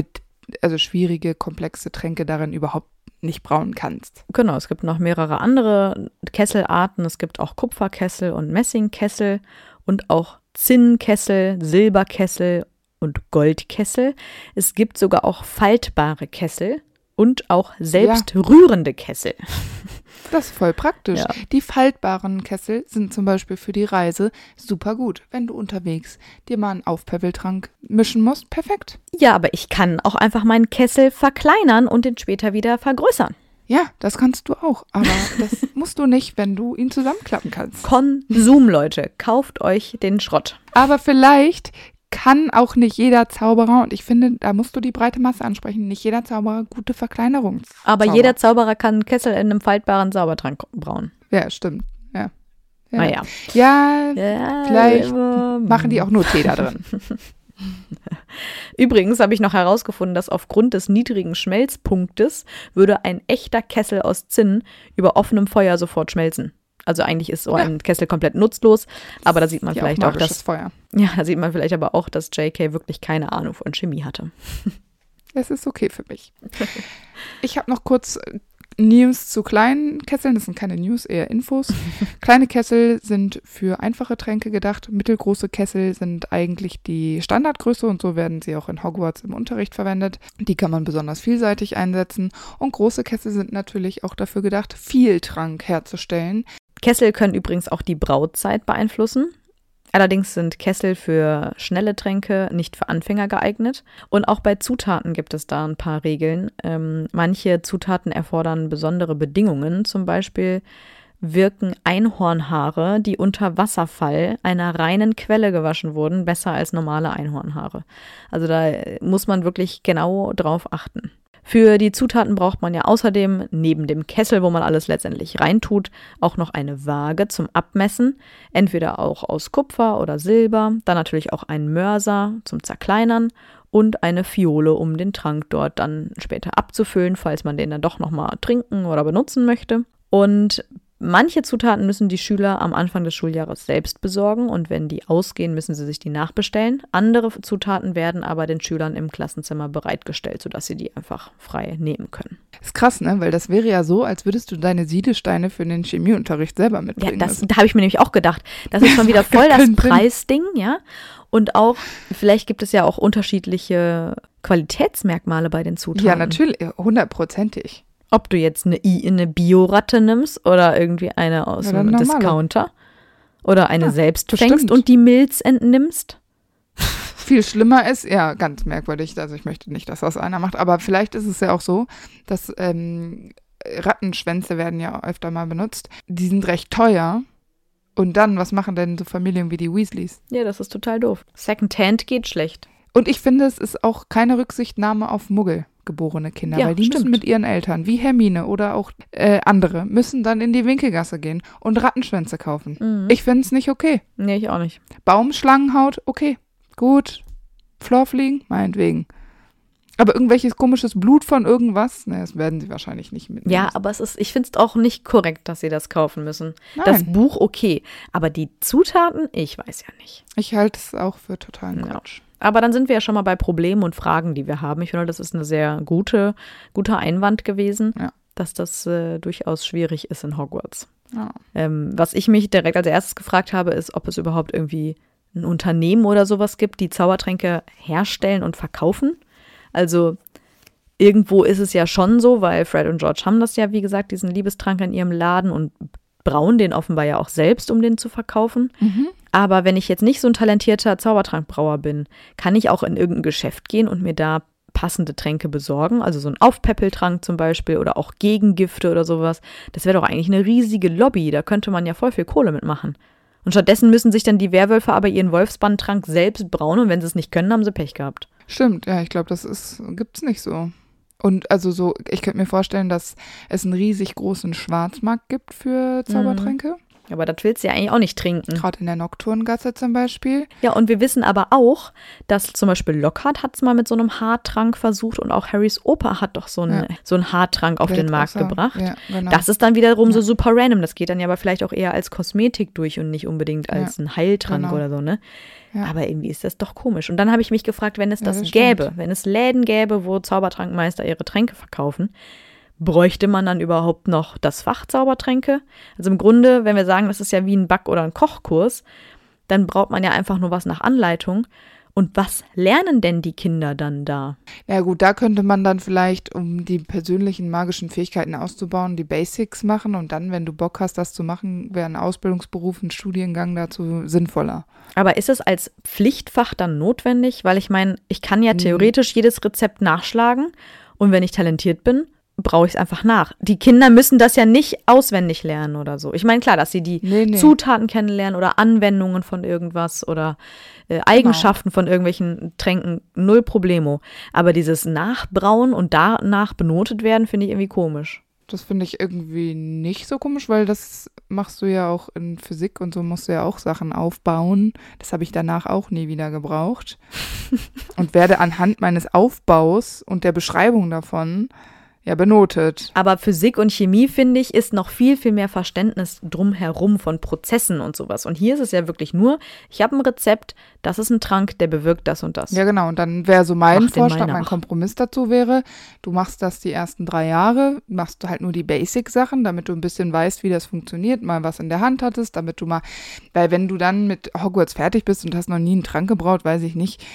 also schwierige, komplexe Tränke darin überhaupt nicht brauen kannst. Genau, es gibt noch mehrere andere Kesselarten. Es gibt auch Kupferkessel und Messingkessel und auch Zinnkessel, Silberkessel und Goldkessel. Es gibt sogar auch faltbare Kessel Und auch selbst rührende Kessel. Das ist voll praktisch. Ja. Die faltbaren Kessel sind zum Beispiel für die Reise super gut. Wenn du unterwegs dir mal einen Aufpäppeltrank mischen musst, perfekt. Ja, aber ich kann auch einfach meinen Kessel verkleinern und den später wieder vergrößern. Ja, das kannst du auch, aber das musst du nicht, wenn du ihn zusammenklappen kannst. Konsum, Leute. Kauft euch den Schrott. Aber vielleicht kann auch nicht jeder Zauberer, und ich finde, da musst du die breite Masse ansprechen, nicht jeder Zauberer gute Verkleinerung. Aber jeder Zauberer kann einen Kessel in einem faltbaren Zaubertrank brauen. Ja, stimmt. Ja. Naja. Ja, vielleicht machen die auch nur Tee da drin. Übrigens habe ich noch herausgefunden, dass aufgrund des niedrigen Schmelzpunktes würde ein echter Kessel aus Zinn über offenem Feuer sofort schmelzen. Also eigentlich ist so ein Kessel komplett nutzlos, aber da sieht man vielleicht auch, dass Feuer. Ja, da sieht man vielleicht aber auch, dass JK wirklich keine Ahnung von Chemie hatte. Es ist okay für mich. Ich habe noch kurz News zu kleinen Kesseln. Das sind keine News, eher Infos. Kleine Kessel sind für einfache Tränke gedacht. Mittelgroße Kessel sind eigentlich die Standardgröße und so werden sie auch in Hogwarts im Unterricht verwendet. Die kann man besonders vielseitig einsetzen. Und große Kessel sind natürlich auch dafür gedacht, viel Trank herzustellen. Kessel können übrigens auch die Brauzeit beeinflussen. Allerdings sind Kessel für schnelle Tränke nicht für Anfänger geeignet. Und auch bei Zutaten gibt es da ein paar Regeln. Manche Zutaten erfordern besondere Bedingungen. Zum Beispiel wirken Einhornhaare, die unter Wasserfall einer reinen Quelle gewaschen wurden, besser als normale Einhornhaare. Also da muss man wirklich genau drauf achten. Für die Zutaten braucht man ja außerdem neben dem Kessel, wo man alles letztendlich reintut, auch noch eine Waage zum Abmessen, entweder auch aus Kupfer oder Silber, dann natürlich auch einen Mörser zum Zerkleinern und eine Fiole, um den Trank dort dann später abzufüllen, falls man den dann doch nochmal trinken oder benutzen möchte. Und manche Zutaten müssen die Schüler am Anfang des Schuljahres selbst besorgen und wenn die ausgehen, müssen sie sich die nachbestellen. Andere Zutaten werden aber den Schülern im Klassenzimmer bereitgestellt, sodass sie die einfach frei nehmen können. Ist krass, ne? Weil das wäre ja so, als würdest du deine Siedesteine für den Chemieunterricht selber mitbringen. Ja, da habe ich mir nämlich auch gedacht. Das ist schon wieder voll das Preisding, ja. Und auch, vielleicht gibt es ja auch unterschiedliche Qualitätsmerkmale bei den Zutaten. Ja, natürlich, 100%ig. Ob du jetzt eine Bioratte nimmst oder irgendwie eine aus dem Discounter oder eine selbst fängst und die Milz entnimmst. Viel schlimmer ist, ja, ganz merkwürdig, also ich möchte nicht, dass das einer macht, aber vielleicht ist es ja auch so, dass Rattenschwänze werden ja öfter mal benutzt. Die sind recht teuer. Und dann, was machen denn so Familien wie die Weasleys? Ja, das ist total doof. Secondhand geht schlecht. Und ich finde, es ist auch keine Rücksichtnahme auf muggelgeborene Kinder, weil die müssen mit ihren Eltern, wie Hermine oder auch andere, müssen dann in die Winkelgasse gehen und Rattenschwänze kaufen. Mhm. Ich finde es nicht okay. Nee, ich auch nicht. Baumschlangenhaut, okay, gut. Florfliegen, meinetwegen. Aber irgendwelches komisches Blut von irgendwas, ne, das werden sie wahrscheinlich nicht mitnehmen. Ja, aber ich finde es auch nicht korrekt, dass sie das kaufen müssen. Nein. Das Buch okay, aber die Zutaten, ich weiß ja nicht. Ich halte es auch für totalen Quatsch. Aber dann sind wir ja schon mal bei Problemen und Fragen, die wir haben. Ich finde, das ist eine sehr guter Einwand gewesen, dass das durchaus schwierig ist in Hogwarts. Ja. Was ich mich direkt als erstes gefragt habe, ist, ob es überhaupt irgendwie ein Unternehmen oder sowas gibt, die Zaubertränke herstellen und verkaufen. Also irgendwo ist es ja schon so, weil Fred und George haben das ja, wie gesagt, diesen Liebestrank in ihrem Laden und brauen den offenbar ja auch selbst, um den zu verkaufen. Mhm. Aber wenn ich jetzt nicht so ein talentierter Zaubertrankbrauer bin, kann ich auch in irgendein Geschäft gehen und mir da passende Tränke besorgen. Also so ein Aufpäppeltrank zum Beispiel oder auch Gegengifte oder sowas. Das wäre doch eigentlich eine riesige Lobby. Da könnte man ja voll viel Kohle mitmachen. Und stattdessen müssen sich dann die Werwölfe aber ihren Wolfsbandtrank selbst brauen und wenn sie es nicht können, haben sie Pech gehabt. Stimmt, ja, ich glaube, gibt's nicht so. Und also so, ich könnte mir vorstellen, dass es einen riesig großen Schwarzmarkt gibt für Zaubertränke. Mhm. Aber das willst du ja eigentlich auch nicht trinken. Gerade in der Nocturngasse zum Beispiel. Ja, und wir wissen aber auch, dass zum Beispiel Lockhart hat es mal mit so einem Haartrank versucht und auch Harrys Opa hat doch so einen Haartrank auf den Markt gebracht. Ja, genau. Das ist dann wiederum so super random. Das geht dann ja aber vielleicht auch eher als Kosmetik durch und nicht unbedingt als ein Heiltrank oder so, ne? Ja. Aber irgendwie ist das doch komisch. Und dann habe ich mich gefragt, wenn es das gäbe, wenn es Läden gäbe, wo Zaubertrankmeister ihre Tränke verkaufen, bräuchte man dann überhaupt noch das Fach Zaubertränke? Also im Grunde, wenn wir sagen, das ist ja wie ein Back- oder ein Kochkurs, dann braucht man ja einfach nur was nach Anleitung. Und was lernen denn die Kinder dann da? Ja gut, da könnte man dann vielleicht, um die persönlichen magischen Fähigkeiten auszubauen, die Basics machen und dann, wenn du Bock hast, das zu machen, wäre ein Ausbildungsberuf, ein Studiengang dazu sinnvoller. Aber ist es als Pflichtfach dann notwendig? Weil ich meine, ich kann ja theoretisch jedes Rezept nachschlagen und wenn ich talentiert bin, brauche ich es einfach nach. Die Kinder müssen das ja nicht auswendig lernen oder so. Ich meine, klar, dass sie die Zutaten kennenlernen oder Anwendungen von irgendwas oder Eigenschaften von irgendwelchen Tränken, null Problemo. Aber dieses Nachbrauen und danach benotet werden, finde ich irgendwie komisch. Das finde ich irgendwie nicht so komisch, weil das machst du ja auch in Physik und so musst du ja auch Sachen aufbauen. Das habe ich danach auch nie wieder gebraucht. Und werde anhand meines Aufbaus und der Beschreibung davon benotet. Aber Physik und Chemie, finde ich, ist noch viel, viel mehr Verständnis drumherum von Prozessen und sowas. Und hier ist es ja wirklich nur, ich habe ein Rezept, das ist ein Trank, der bewirkt das und das. Ja, genau. Und dann wäre so mein Vorschlag, mein Kompromiss dazu wäre, du machst das die ersten 3 Jahre, machst du halt nur die Basic-Sachen, damit du ein bisschen weißt, wie das funktioniert, mal was in der Hand hattest, damit du mal, weil wenn du dann mit Hogwarts fertig bist und hast noch nie einen Trank gebraut, weiß ich nicht,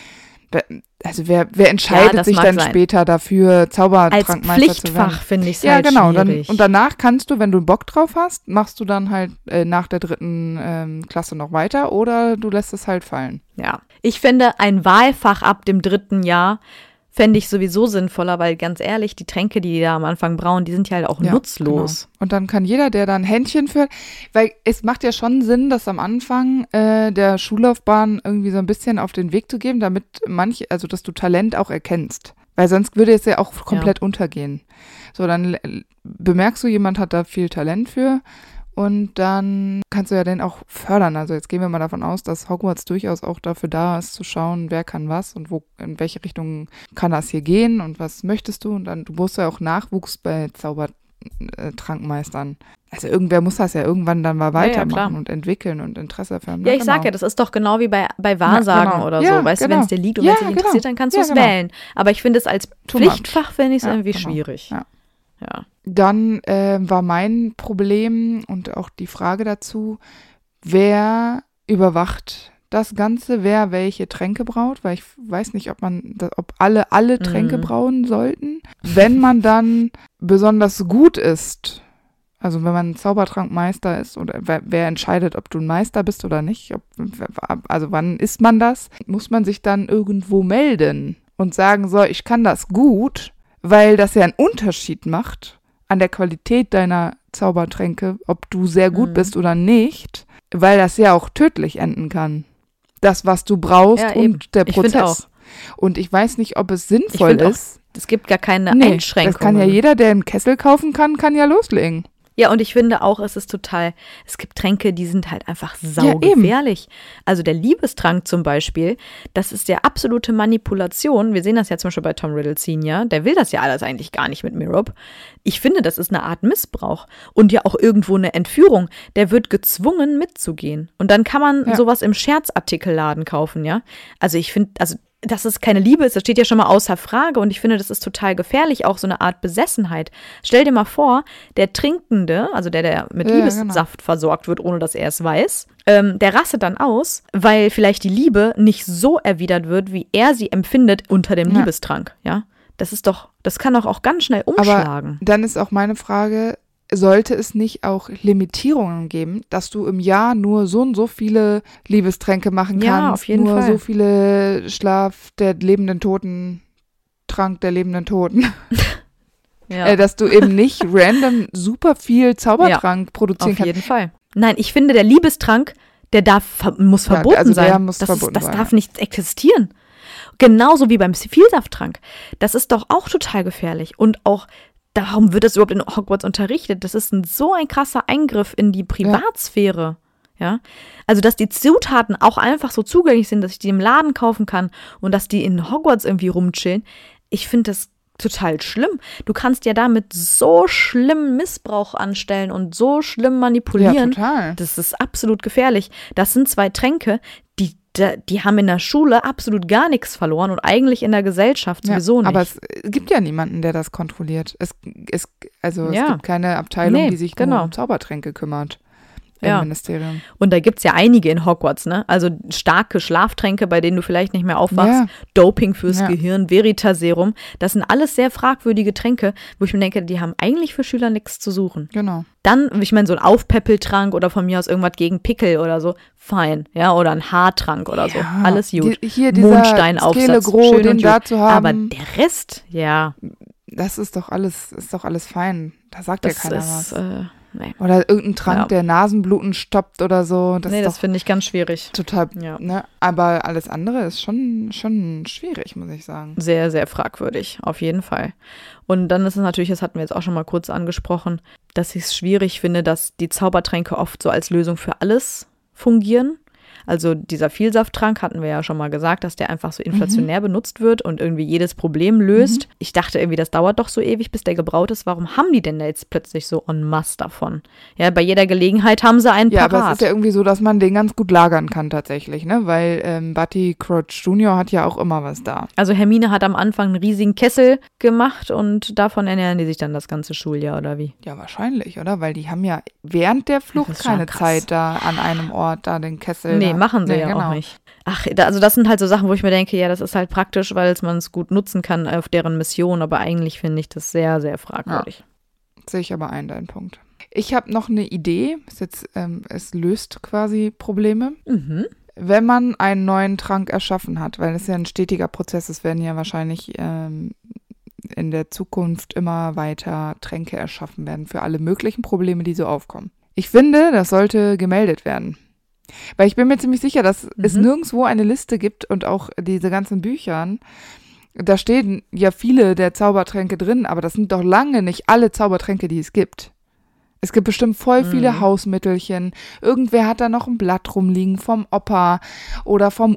also wer entscheidet sich dann später dafür, Zaubertrankmeister zu werden? Als Pflichtfach finde ich es halt schwierig. Und danach kannst du, wenn du Bock drauf hast, machst du dann halt nach der 3. Klasse noch weiter oder du lässt es halt fallen. Ja, ich finde ein Wahlfach ab dem 3. Jahr fände ich sowieso sinnvoller, weil ganz ehrlich, die Tränke, die da am Anfang brauen, die sind ja halt auch nutzlos. Genau. Und dann kann jeder, der da ein Händchen für, weil es macht ja schon Sinn, das am Anfang der Schullaufbahn irgendwie so ein bisschen auf den Weg zu geben, damit also dass du Talent auch erkennst. Weil sonst würde es ja auch komplett untergehen. So, dann bemerkst du, jemand hat da viel Talent für. Und dann kannst du ja den auch fördern. Also jetzt gehen wir mal davon aus, dass Hogwarts durchaus auch dafür da ist, zu schauen, wer kann was und wo, in welche Richtung kann das hier gehen und was möchtest du. Und dann, du brauchst ja auch Nachwuchs bei Zaubertrankmeistern. Also irgendwer muss das ja irgendwann dann mal weitermachen und entwickeln und Interesse dafür haben. Ja, ich sag ja, das ist doch genau wie bei Wahrsagen oder so. Weißt du, wenn es dir liegt und wenn es dich interessiert, dann kannst du es wählen. Aber ich finde es als Pflichtfach, finde ich es irgendwie schwierig. Ja. Dann war mein Problem und auch die Frage dazu, wer überwacht das Ganze, wer welche Tränke braut, weil ich weiß nicht, ob alle Tränke brauen sollten. Wenn man dann besonders gut ist, also wenn man ein Zaubertrankmeister ist oder wer entscheidet, ob du ein Meister bist oder nicht, also wann ist man das, muss man sich dann irgendwo melden und sagen, so, ich kann das gut, weil das ja einen Unterschied macht an der Qualität deiner Zaubertränke, ob du sehr gut bist oder nicht, weil das ja auch tödlich enden kann. Das, was du brauchst und der Prozess. Und ich weiß nicht, ob es sinnvoll ist. Es gibt gar keine Einschränkungen. Das kann ja jeder, der einen Kessel kaufen kann ja loslegen. Ja, und ich finde auch, es gibt Tränke, die sind halt einfach saugefährlich. Also der Liebestrank zum Beispiel, das ist ja absolute Manipulation. Wir sehen das ja zum Beispiel bei Tom Riddle Senior. Der will das ja alles eigentlich gar nicht mit Merope. Ich finde, das ist eine Art Missbrauch und ja auch irgendwo eine Entführung. Der wird gezwungen mitzugehen. Und dann kann man sowas im Scherzartikelladen kaufen, ja. Also ich finde, dass es keine Liebe ist, das steht ja schon mal außer Frage und ich finde, das ist total gefährlich, auch so eine Art Besessenheit. Stell dir mal vor, der Trinkende, also der mit Liebessaft versorgt wird, ohne dass er es weiß, der rastet dann aus, weil vielleicht die Liebe nicht so erwidert wird, wie er sie empfindet unter dem Liebestrank, ja. Das kann doch auch ganz schnell umschlagen. Aber dann ist auch meine Frage, sollte es nicht auch Limitierungen geben, dass du im Jahr nur so und so viele Liebestränke machen kannst, ja, auf jeden Fall. So viele Schlaf der lebenden Toten, Trank der lebenden Toten. Ja. Dass du eben nicht random super viel Zaubertrank produzieren kannst. Auf jeden Fall. Nein, ich finde, der Liebestrank, muss verboten sein. Das darf nicht existieren. Genauso wie beim Vielsafttrank. Das ist doch auch total gefährlich. Und auch darum wird das überhaupt in Hogwarts unterrichtet. Das ist so ein krasser Eingriff in die Privatsphäre. Ja? Also, dass die Zutaten auch einfach so zugänglich sind, dass ich die im Laden kaufen kann und dass die in Hogwarts irgendwie rumchillen. Ich finde das total schlimm. Du kannst ja damit so schlimm Missbrauch anstellen und so schlimm manipulieren. Ja, total. Das ist absolut gefährlich. Das sind 2 Tränke, die haben in der Schule absolut gar nichts verloren und eigentlich in der Gesellschaft sowieso nicht. Aber es gibt ja niemanden, der das kontrolliert. Es gibt keine Abteilung, die sich nur um Zaubertränke kümmert. im Ministerium. Und da gibt es ja einige in Hogwarts, ne? Also starke Schlaftränke, bei denen du vielleicht nicht mehr aufwachst, Doping fürs Gehirn, Veritaserum. Das sind alles sehr fragwürdige Tränke, wo ich mir denke, die haben eigentlich für Schüler nichts zu suchen. Genau. Dann, ich meine, so ein Aufpäppeltrank oder von mir aus irgendwas gegen Pickel oder so, fein, ja, oder ein Haartrank oder so, alles gut. Hier dieser Mondsteinaufsatz, schön den und da zu haben. Aber der Rest, das ist doch alles fein. Da sagt ja keiner was. Nee. Oder irgendein Trank, der Nasenbluten stoppt oder so. Das finde ich ganz schwierig. Total, ne? Aber alles andere ist schon schwierig, muss ich sagen. Sehr, sehr fragwürdig, auf jeden Fall. Und dann ist es natürlich, das hatten wir jetzt auch schon mal kurz angesprochen, dass ich es schwierig finde, dass die Zaubertränke oft so als Lösung für alles fungieren. Also dieser Vielsafttrank hatten wir ja schon mal gesagt, dass der einfach so inflationär benutzt wird und irgendwie jedes Problem löst. Ich dachte irgendwie, das dauert doch so ewig, bis der gebraut ist. Warum haben die denn da jetzt plötzlich so en masse davon? Ja, bei jeder Gelegenheit haben sie einen parat. Ja, aber es ist ja irgendwie so, dass man den ganz gut lagern kann tatsächlich, ne? Weil Barty Crouch Jr. hat ja auch immer was da. Also Hermine hat am Anfang einen riesigen Kessel gemacht und davon ernähren die sich dann das ganze Schuljahr, oder wie? Ja, wahrscheinlich, oder? Weil die haben ja während der Flucht keine Zeit da an einem Ort da den Kessel. Nee, machen sie auch nicht. Ach, also das sind halt so Sachen, wo ich mir denke, ja, das ist halt praktisch, weil man es gut nutzen kann auf deren Mission, aber eigentlich finde ich das sehr, sehr fragwürdig. Ja, sehe ich aber deinen Punkt. Ich habe noch eine Idee, es löst quasi Probleme. Wenn man einen neuen Trank erschaffen hat, weil es ja ein stetiger Prozess ist, werden ja wahrscheinlich in der Zukunft immer weiter Tränke erschaffen werden für alle möglichen Probleme, die so aufkommen. Ich finde, das sollte gemeldet werden. Weil ich bin mir ziemlich sicher, dass es nirgendwo eine Liste gibt und auch diese ganzen Büchern, da stehen ja viele der Zaubertränke drin, aber das sind doch lange nicht alle Zaubertränke, die es gibt. Es gibt bestimmt voll viele Hausmittelchen. Irgendwer hat da noch ein Blatt rumliegen vom Opa oder vom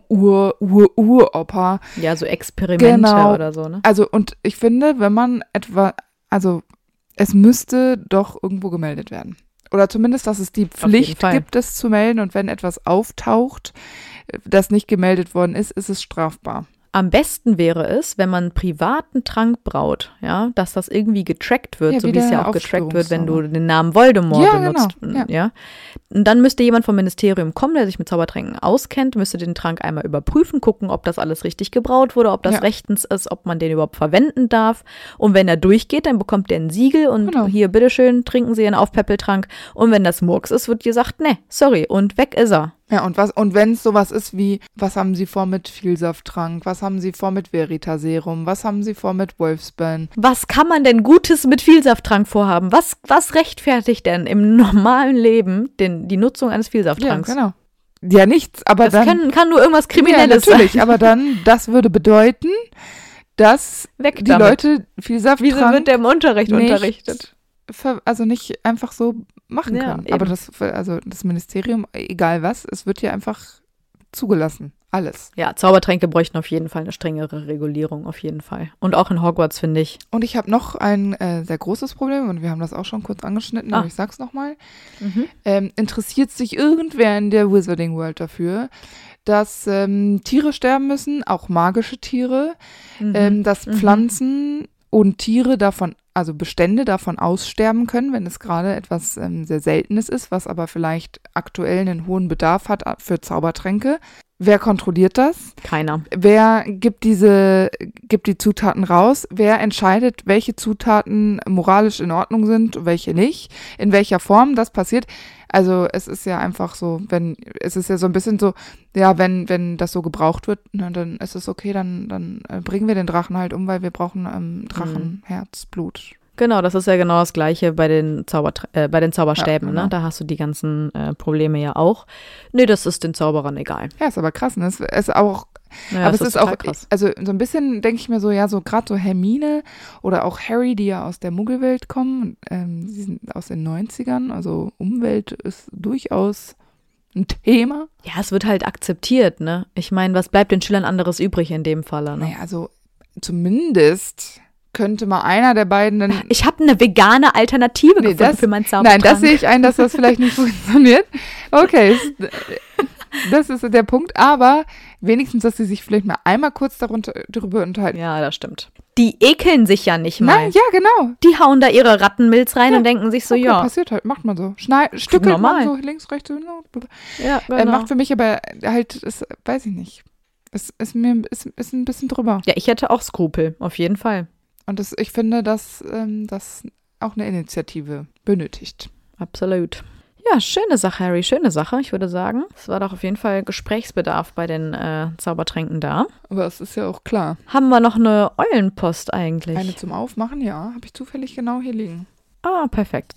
Uropa. Ja, so Experimente oder so, ne? Also, und ich finde, wenn man es müsste doch irgendwo gemeldet werden. Oder zumindest, dass es die Pflicht gibt, es zu melden. Und wenn etwas auftaucht, das nicht gemeldet worden ist, ist es strafbar. Am besten wäre es, wenn man einen privaten Trank braut, ja, dass das irgendwie getrackt wird, so wie es ja auch getrackt wird, wenn du den Namen Voldemort benutzt. Genau. Ja. Und dann müsste jemand vom Ministerium kommen, der sich mit Zaubertränken auskennt, müsste den Trank einmal überprüfen, gucken, ob das alles richtig gebraut wurde, ob das rechtens ist, ob man den überhaupt verwenden darf. Und wenn er durchgeht, dann bekommt der ein Siegel und hier, bitteschön, trinken Sie einen Aufpäppeltrank. Und wenn das Murks ist, wird gesagt, ne, sorry, und weg ist er. Ja, und wenn es sowas ist wie, was haben Sie vor mit Vielsafttrank, was haben Sie vor mit Veritaserum, was haben Sie vor mit Wolfsbane? Was kann man denn Gutes mit Vielsafttrank vorhaben? Was rechtfertigt denn im normalen Leben die Nutzung eines Vielsaftttranks? Ja, genau. Ja, nichts, aber das kann nur irgendwas Kriminelles sein. Natürlich, aber dann, das würde bedeuten, dass die Leute Vielsafttrank Wieso wird der im Unterricht unterrichtet? Also nicht einfach so machen können. Eben. Aber das Ministerium, egal was, es wird hier einfach zugelassen. Alles. Ja, Zaubertränke bräuchten auf jeden Fall eine strengere Regulierung, auf jeden Fall. Und auch in Hogwarts, finde ich. Und ich habe noch ein sehr großes Problem, und wir haben das auch schon kurz angeschnitten, aber ich sag's nochmal. Interessiert sich irgendwer in der Wizarding World dafür, dass Tiere sterben müssen, auch magische Tiere, dass Pflanzen und Tiere Bestände davon aussterben können, wenn es gerade etwas sehr Seltenes ist, was aber vielleicht aktuell einen hohen Bedarf hat für Zaubertränke. Wer kontrolliert das? Keiner. Wer gibt die Zutaten raus? Wer entscheidet, welche Zutaten moralisch in Ordnung sind und welche nicht? In welcher Form das passiert? Also es ist ja einfach so, es ist ja so ein bisschen so, ja, wenn das so gebraucht wird, dann ist es okay, dann bringen wir den Drachen halt um, weil wir brauchen Drachenherzblut. Genau, das ist ja genau das Gleiche bei den Zauberstäben, genau. Ne? Da hast du die ganzen Probleme ja auch. Nee, das ist den Zauberern egal. Ja, ist aber krass, ne? Es ist auch, ja, aber es ist auch krass. Also so ein bisschen denke ich mir so, ja, so gerade so Hermine oder auch Harry, die ja aus der Muggelwelt kommen, sie sind aus den 90ern, also Umwelt ist durchaus ein Thema. Ja, es wird halt akzeptiert, ne? Ich meine, was bleibt den Schülern anderes übrig in dem Falle, ne? Naja, also zumindest könnte mal einer der beiden Ich habe eine vegane Alternative gefunden für meinen Zaubertrank. Nein, das sehe ich ein, dass das vielleicht nicht funktioniert. Okay, das ist der Punkt. Aber Wenigstens, dass sie sich vielleicht mal einmal kurz darüber unterhalten. Ja, das stimmt. Die ekeln sich ja nicht mal. Nein, ja, genau. Die hauen da ihre Rattenmilz rein und denken sich so, Okay, ja. passiert halt, macht man so. Stückelt man so links, rechts. Ja, genau. Macht für mich aber halt, weiß ich nicht. Ist ein bisschen drüber. Ja, ich hätte auch Skrupel, auf jeden Fall. Und ich finde, dass das auch eine Initiative benötigt. Absolut. Ja, schöne Sache, Harry, schöne Sache. Ich würde sagen, es war doch auf jeden Fall Gesprächsbedarf bei den Zaubertränken da. Aber es ist ja auch klar. Haben wir noch eine Eulenpost eigentlich? Eine zum Aufmachen, ja. Habe ich zufällig genau hier liegen. Ah, perfekt.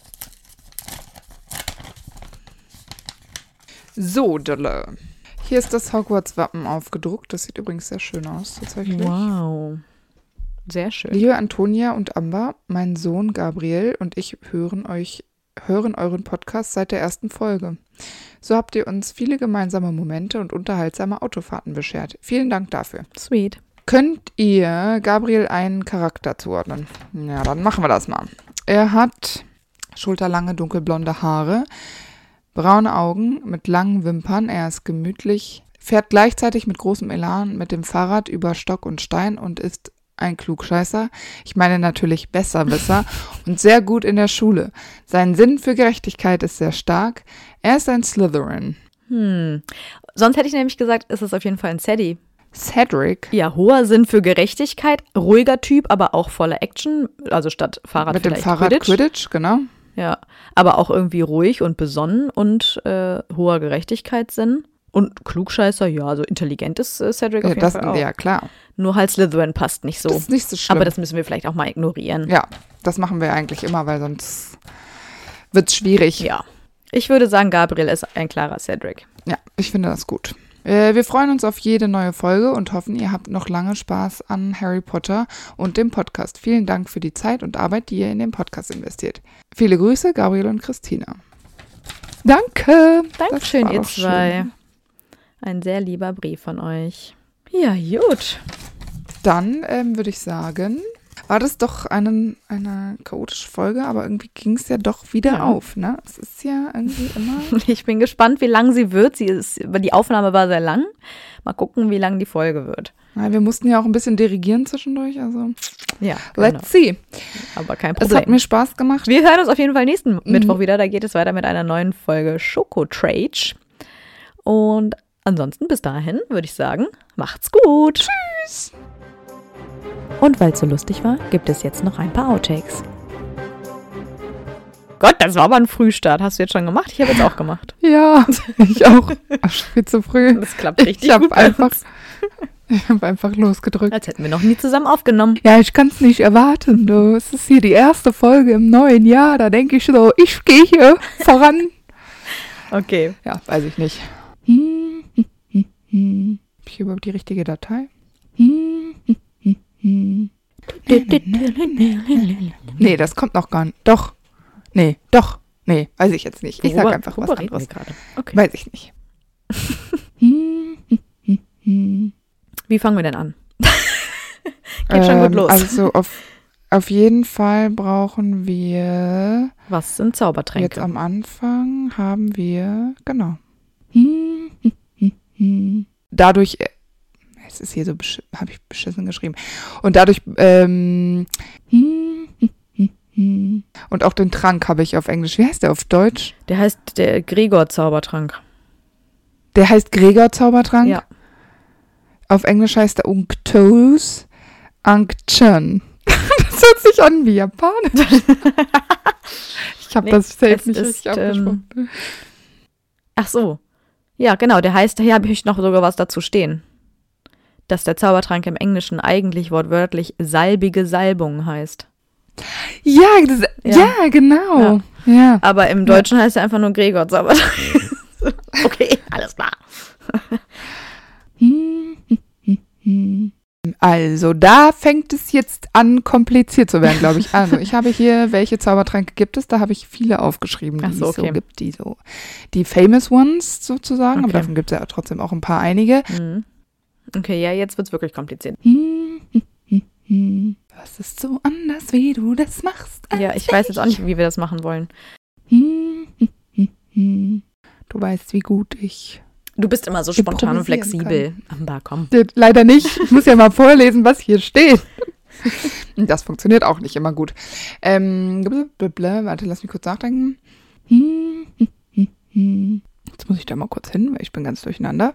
So, Dolle. Hier ist das Hogwarts-Wappen aufgedruckt. Das sieht übrigens sehr schön aus, tatsächlich. Wow. Sehr schön. Liebe Antonia und Amber, mein Sohn Gabriel und ich hören euren Podcast seit der ersten Folge. So habt ihr uns viele gemeinsame Momente und unterhaltsame Autofahrten beschert. Vielen Dank dafür. Sweet. Könnt ihr Gabriel einen Charakter zuordnen? Ja, dann machen wir das mal. Er hat schulterlange dunkelblonde Haare, braune Augen mit langen Wimpern. Er ist gemütlich, fährt gleichzeitig mit großem Elan mit dem Fahrrad über Stock und Stein und ist ein Klugscheißer. Ich meine natürlich Besserwisser und sehr gut in der Schule. Sein Sinn für Gerechtigkeit ist sehr stark. Er ist ein Slytherin. Sonst hätte ich nämlich gesagt, es ist auf jeden Fall ein Ceddy. Cedric. Ja, hoher Sinn für Gerechtigkeit, ruhiger Typ, aber auch voller Action. Also statt Fahrrad Mit dem vielleicht Fahrrad Quidditch, genau. Ja, aber auch irgendwie ruhig und besonnen und hoher Gerechtigkeitssinn. Und Klugscheißer, ja, also intelligent ist Cedric auf jeden Fall auch. Ja, klar. Nur halt Slytherin passt nicht so. Das ist nicht so schlimm. Aber das müssen wir vielleicht auch mal ignorieren. Ja, das machen wir eigentlich immer, weil sonst wird es schwierig. Ja. Ich würde sagen, Gabriel ist ein klarer Cedric. Ja, ich finde das gut. Wir freuen uns auf jede neue Folge und hoffen, ihr habt noch lange Spaß an Harry Potter und dem Podcast. Vielen Dank für die Zeit und Arbeit, die ihr in den Podcast investiert. Viele Grüße, Gabriel und Christina. Danke. Dankeschön, ihr zwei. Schön. Ein sehr lieber Brief von euch. Ja, gut. Dann würde ich sagen, war das doch eine chaotische Folge, aber irgendwie ging es ja doch wieder auf, ne? Es ist ja irgendwie immer... Ich bin gespannt, wie lang sie wird. Die Aufnahme war sehr lang. Mal gucken, wie lang die Folge wird. Ja, wir mussten ja auch ein bisschen dirigieren zwischendurch, also ja, genau. Let's see. Aber kein Problem. Es hat mir Spaß gemacht. Wir hören uns auf jeden Fall nächsten Mittwoch wieder. Da geht es weiter mit einer neuen Folge Schokotrage. Und ansonsten bis dahin würde ich sagen, macht's gut. Tschüss. Und weil es so lustig war, gibt es jetzt noch ein paar Outtakes. Gott, das war aber ein Frühstart. Hast du jetzt schon gemacht? Ich habe jetzt auch gemacht. Ja, ich auch. Ach, viel zu früh. Das klappt richtig gut. Ich habe einfach losgedrückt. Als hätten wir noch nie zusammen aufgenommen. Ja, ich kann es nicht erwarten. Du. Es ist hier die erste Folge im neuen Jahr. Da denke ich so, ich gehe hier voran. Okay. Ja, weiß ich nicht. Habe ich überhaupt die richtige Datei? Nee, das kommt noch gar nicht. Doch. Nee, weiß ich jetzt nicht. Ich sag einfach was anderes. Okay. Weiß ich nicht. Wie fangen wir denn an? Geht schon gut los. Also auf jeden Fall brauchen wir... Was sind Zaubertränke? Jetzt am Anfang haben wir... Genau. Dadurch... Es ist hier so... Habe ich beschissen geschrieben. Und dadurch... Und auch den Trank habe ich auf Englisch. Wie heißt der auf Deutsch? Der heißt der Gregor-Zaubertrank. Der heißt Gregor-Zaubertrank? Ja. Auf Englisch heißt er Unctus Anchan. Das hört sich an wie Japanisch. Ich habe das selbst nicht richtig abgesprochen. Ach so. Ja, genau. Der heißt, hier habe ich noch sogar was dazu stehen. Dass der Zaubertrank im Englischen eigentlich wortwörtlich salbige Salbung heißt. Ja, genau. Ja. Aber im Deutschen heißt er einfach nur Gregor-Zaubertrank. Okay, alles klar. Also, da fängt es jetzt an, kompliziert zu werden, glaube ich. Also, ich habe hier, welche Zaubertränke gibt es? Da habe ich viele aufgeschrieben, die es so gibt. Die famous ones sozusagen, aber davon gibt es ja trotzdem auch ein paar einige. Okay, ja, jetzt wird es wirklich kompliziert. Was ist so anders, wie du das machst? Ja, ich weiß jetzt auch nicht, wie wir das machen wollen. Du weißt, wie gut ich Du bist immer so spontan und improvisieren flexibel. Amber, komm. Leider nicht. Ich muss ja mal vorlesen, was hier steht. Das funktioniert auch nicht immer gut. Warte, lass mich kurz nachdenken. Jetzt muss ich da mal kurz hin, weil ich bin ganz durcheinander.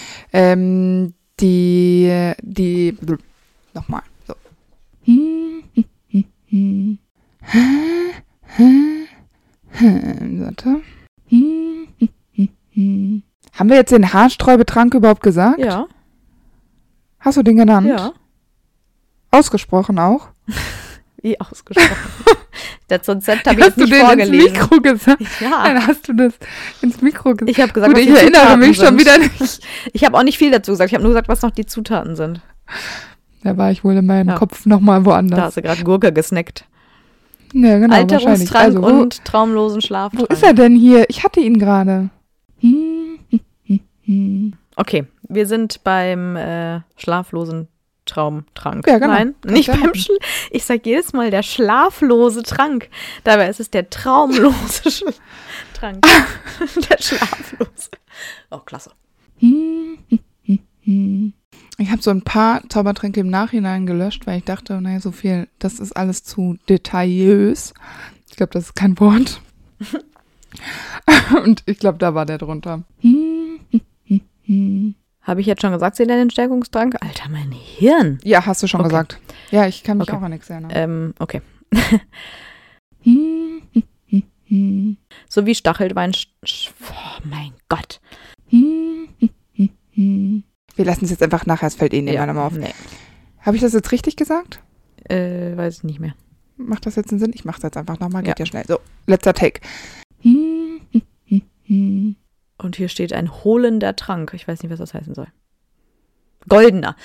Nochmal. So. Warte. Haben wir jetzt den Haarsträubetrank überhaupt gesagt? Ja. Hast du den genannt? Ja. Ausgesprochen auch? Wie ausgesprochen. Das Konzept habe ich jetzt Hast du nicht den vorgelesen. ins Mikro gesagt? Ja. Nein, hast du das ins Mikro gesagt? Ich habe gesagt, Gut, was ich die erinnere Zutaten mich schon sind. wieder nicht. Ich habe auch nicht viel dazu gesagt. Ich habe nur gesagt, was noch die Zutaten sind. Da war ich wohl in meinem Ja. Kopf nochmal Da woanders. hast du gerade Gurke gesnackt. Ja, genau, wahrscheinlich. Alterungstrank Also, und traumlosen Schlaftrank. wo ist er denn hier? Ich hatte ihn gerade. Okay, wir sind beim schlaflosen Traumtrank. Ja, genau. Nein, Kannst nicht ja beim machen. Ich sage jedes Mal der schlaflose Trank. Dabei ist es der traumlose Trank. Der schlaflose. Oh, klasse. Ich habe so ein paar Zaubertränke im Nachhinein gelöscht, weil ich dachte, naja, so viel, das ist alles zu detaillös. Ich glaube, das ist kein Wort. Und ich glaube, da war der drunter. Habe ich jetzt schon gesagt, Sie nennen den Stärkungstrank? Alter, mein Hirn. Ja, hast du schon Okay. gesagt. Ja, ich kann mich Okay. auch an nichts erinnern. Okay. So wie Stachelwein. Oh mein Gott. Wir lassen es jetzt einfach nachher, es fällt eh niemandem auf. Nee. Habe ich das jetzt richtig gesagt? Weiß ich nicht mehr. Macht das jetzt einen Sinn? Ich mache es jetzt einfach nochmal, geht Ja. ja schnell. So, letzter Take. Und hier steht ein holender Trank. Ich weiß nicht, was das heißen soll. Goldener.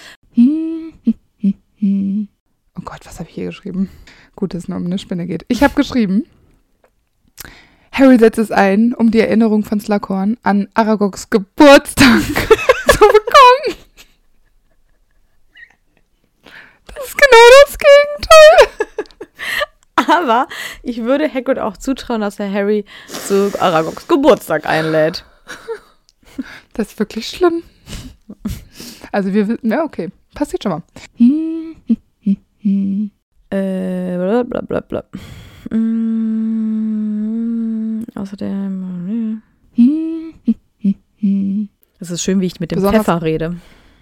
Oh Gott, was habe ich hier geschrieben? Gut, dass es nur um eine Spinne geht. Ich habe geschrieben, Harry setzt es ein, um die Erinnerung von Slughorn an Aragogs Geburtstag zu bekommen. Das ist genau das Gegenteil. Aber ich würde Hagrid auch zutrauen, dass er Harry zu Aragogs Geburtstag einlädt. Das ist wirklich schlimm. Also wir wissen, ja okay, passiert schon mal. Blablabla. Außerdem. Es ist schön, wie ich mit dem Besonders- Pfeffer rede.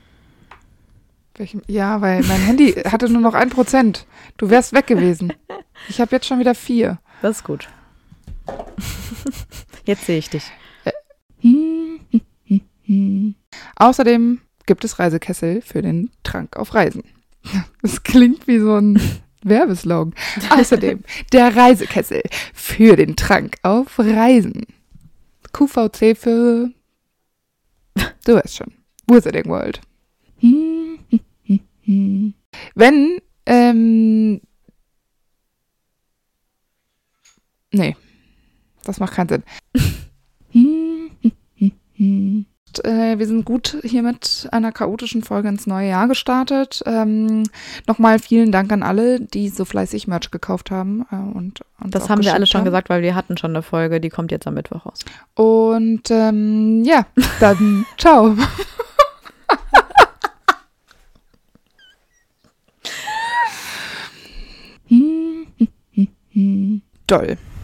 Ja, weil mein Handy hatte nur noch 1%. Du wärst weg gewesen. Ich habe jetzt schon wieder 4. Das ist gut. Jetzt sehe ich dich. Außerdem gibt es Reisekessel für den Trank auf Reisen. Das klingt wie so ein Werbeslogan. Außerdem der Reisekessel für den Trank auf Reisen. QVC für du weißt schon. Wizarding World. Wenn, nee, das macht keinen Sinn. Wir sind gut hier mit einer chaotischen Folge ins neue Jahr gestartet. Nochmal vielen Dank an alle, die so fleißig Merch gekauft haben. Und uns Das auch haben wir alle geschickt schon haben. gesagt, weil wir hatten schon eine Folge, die kommt jetzt am Mittwoch raus. Und ja, dann ciao. Toll.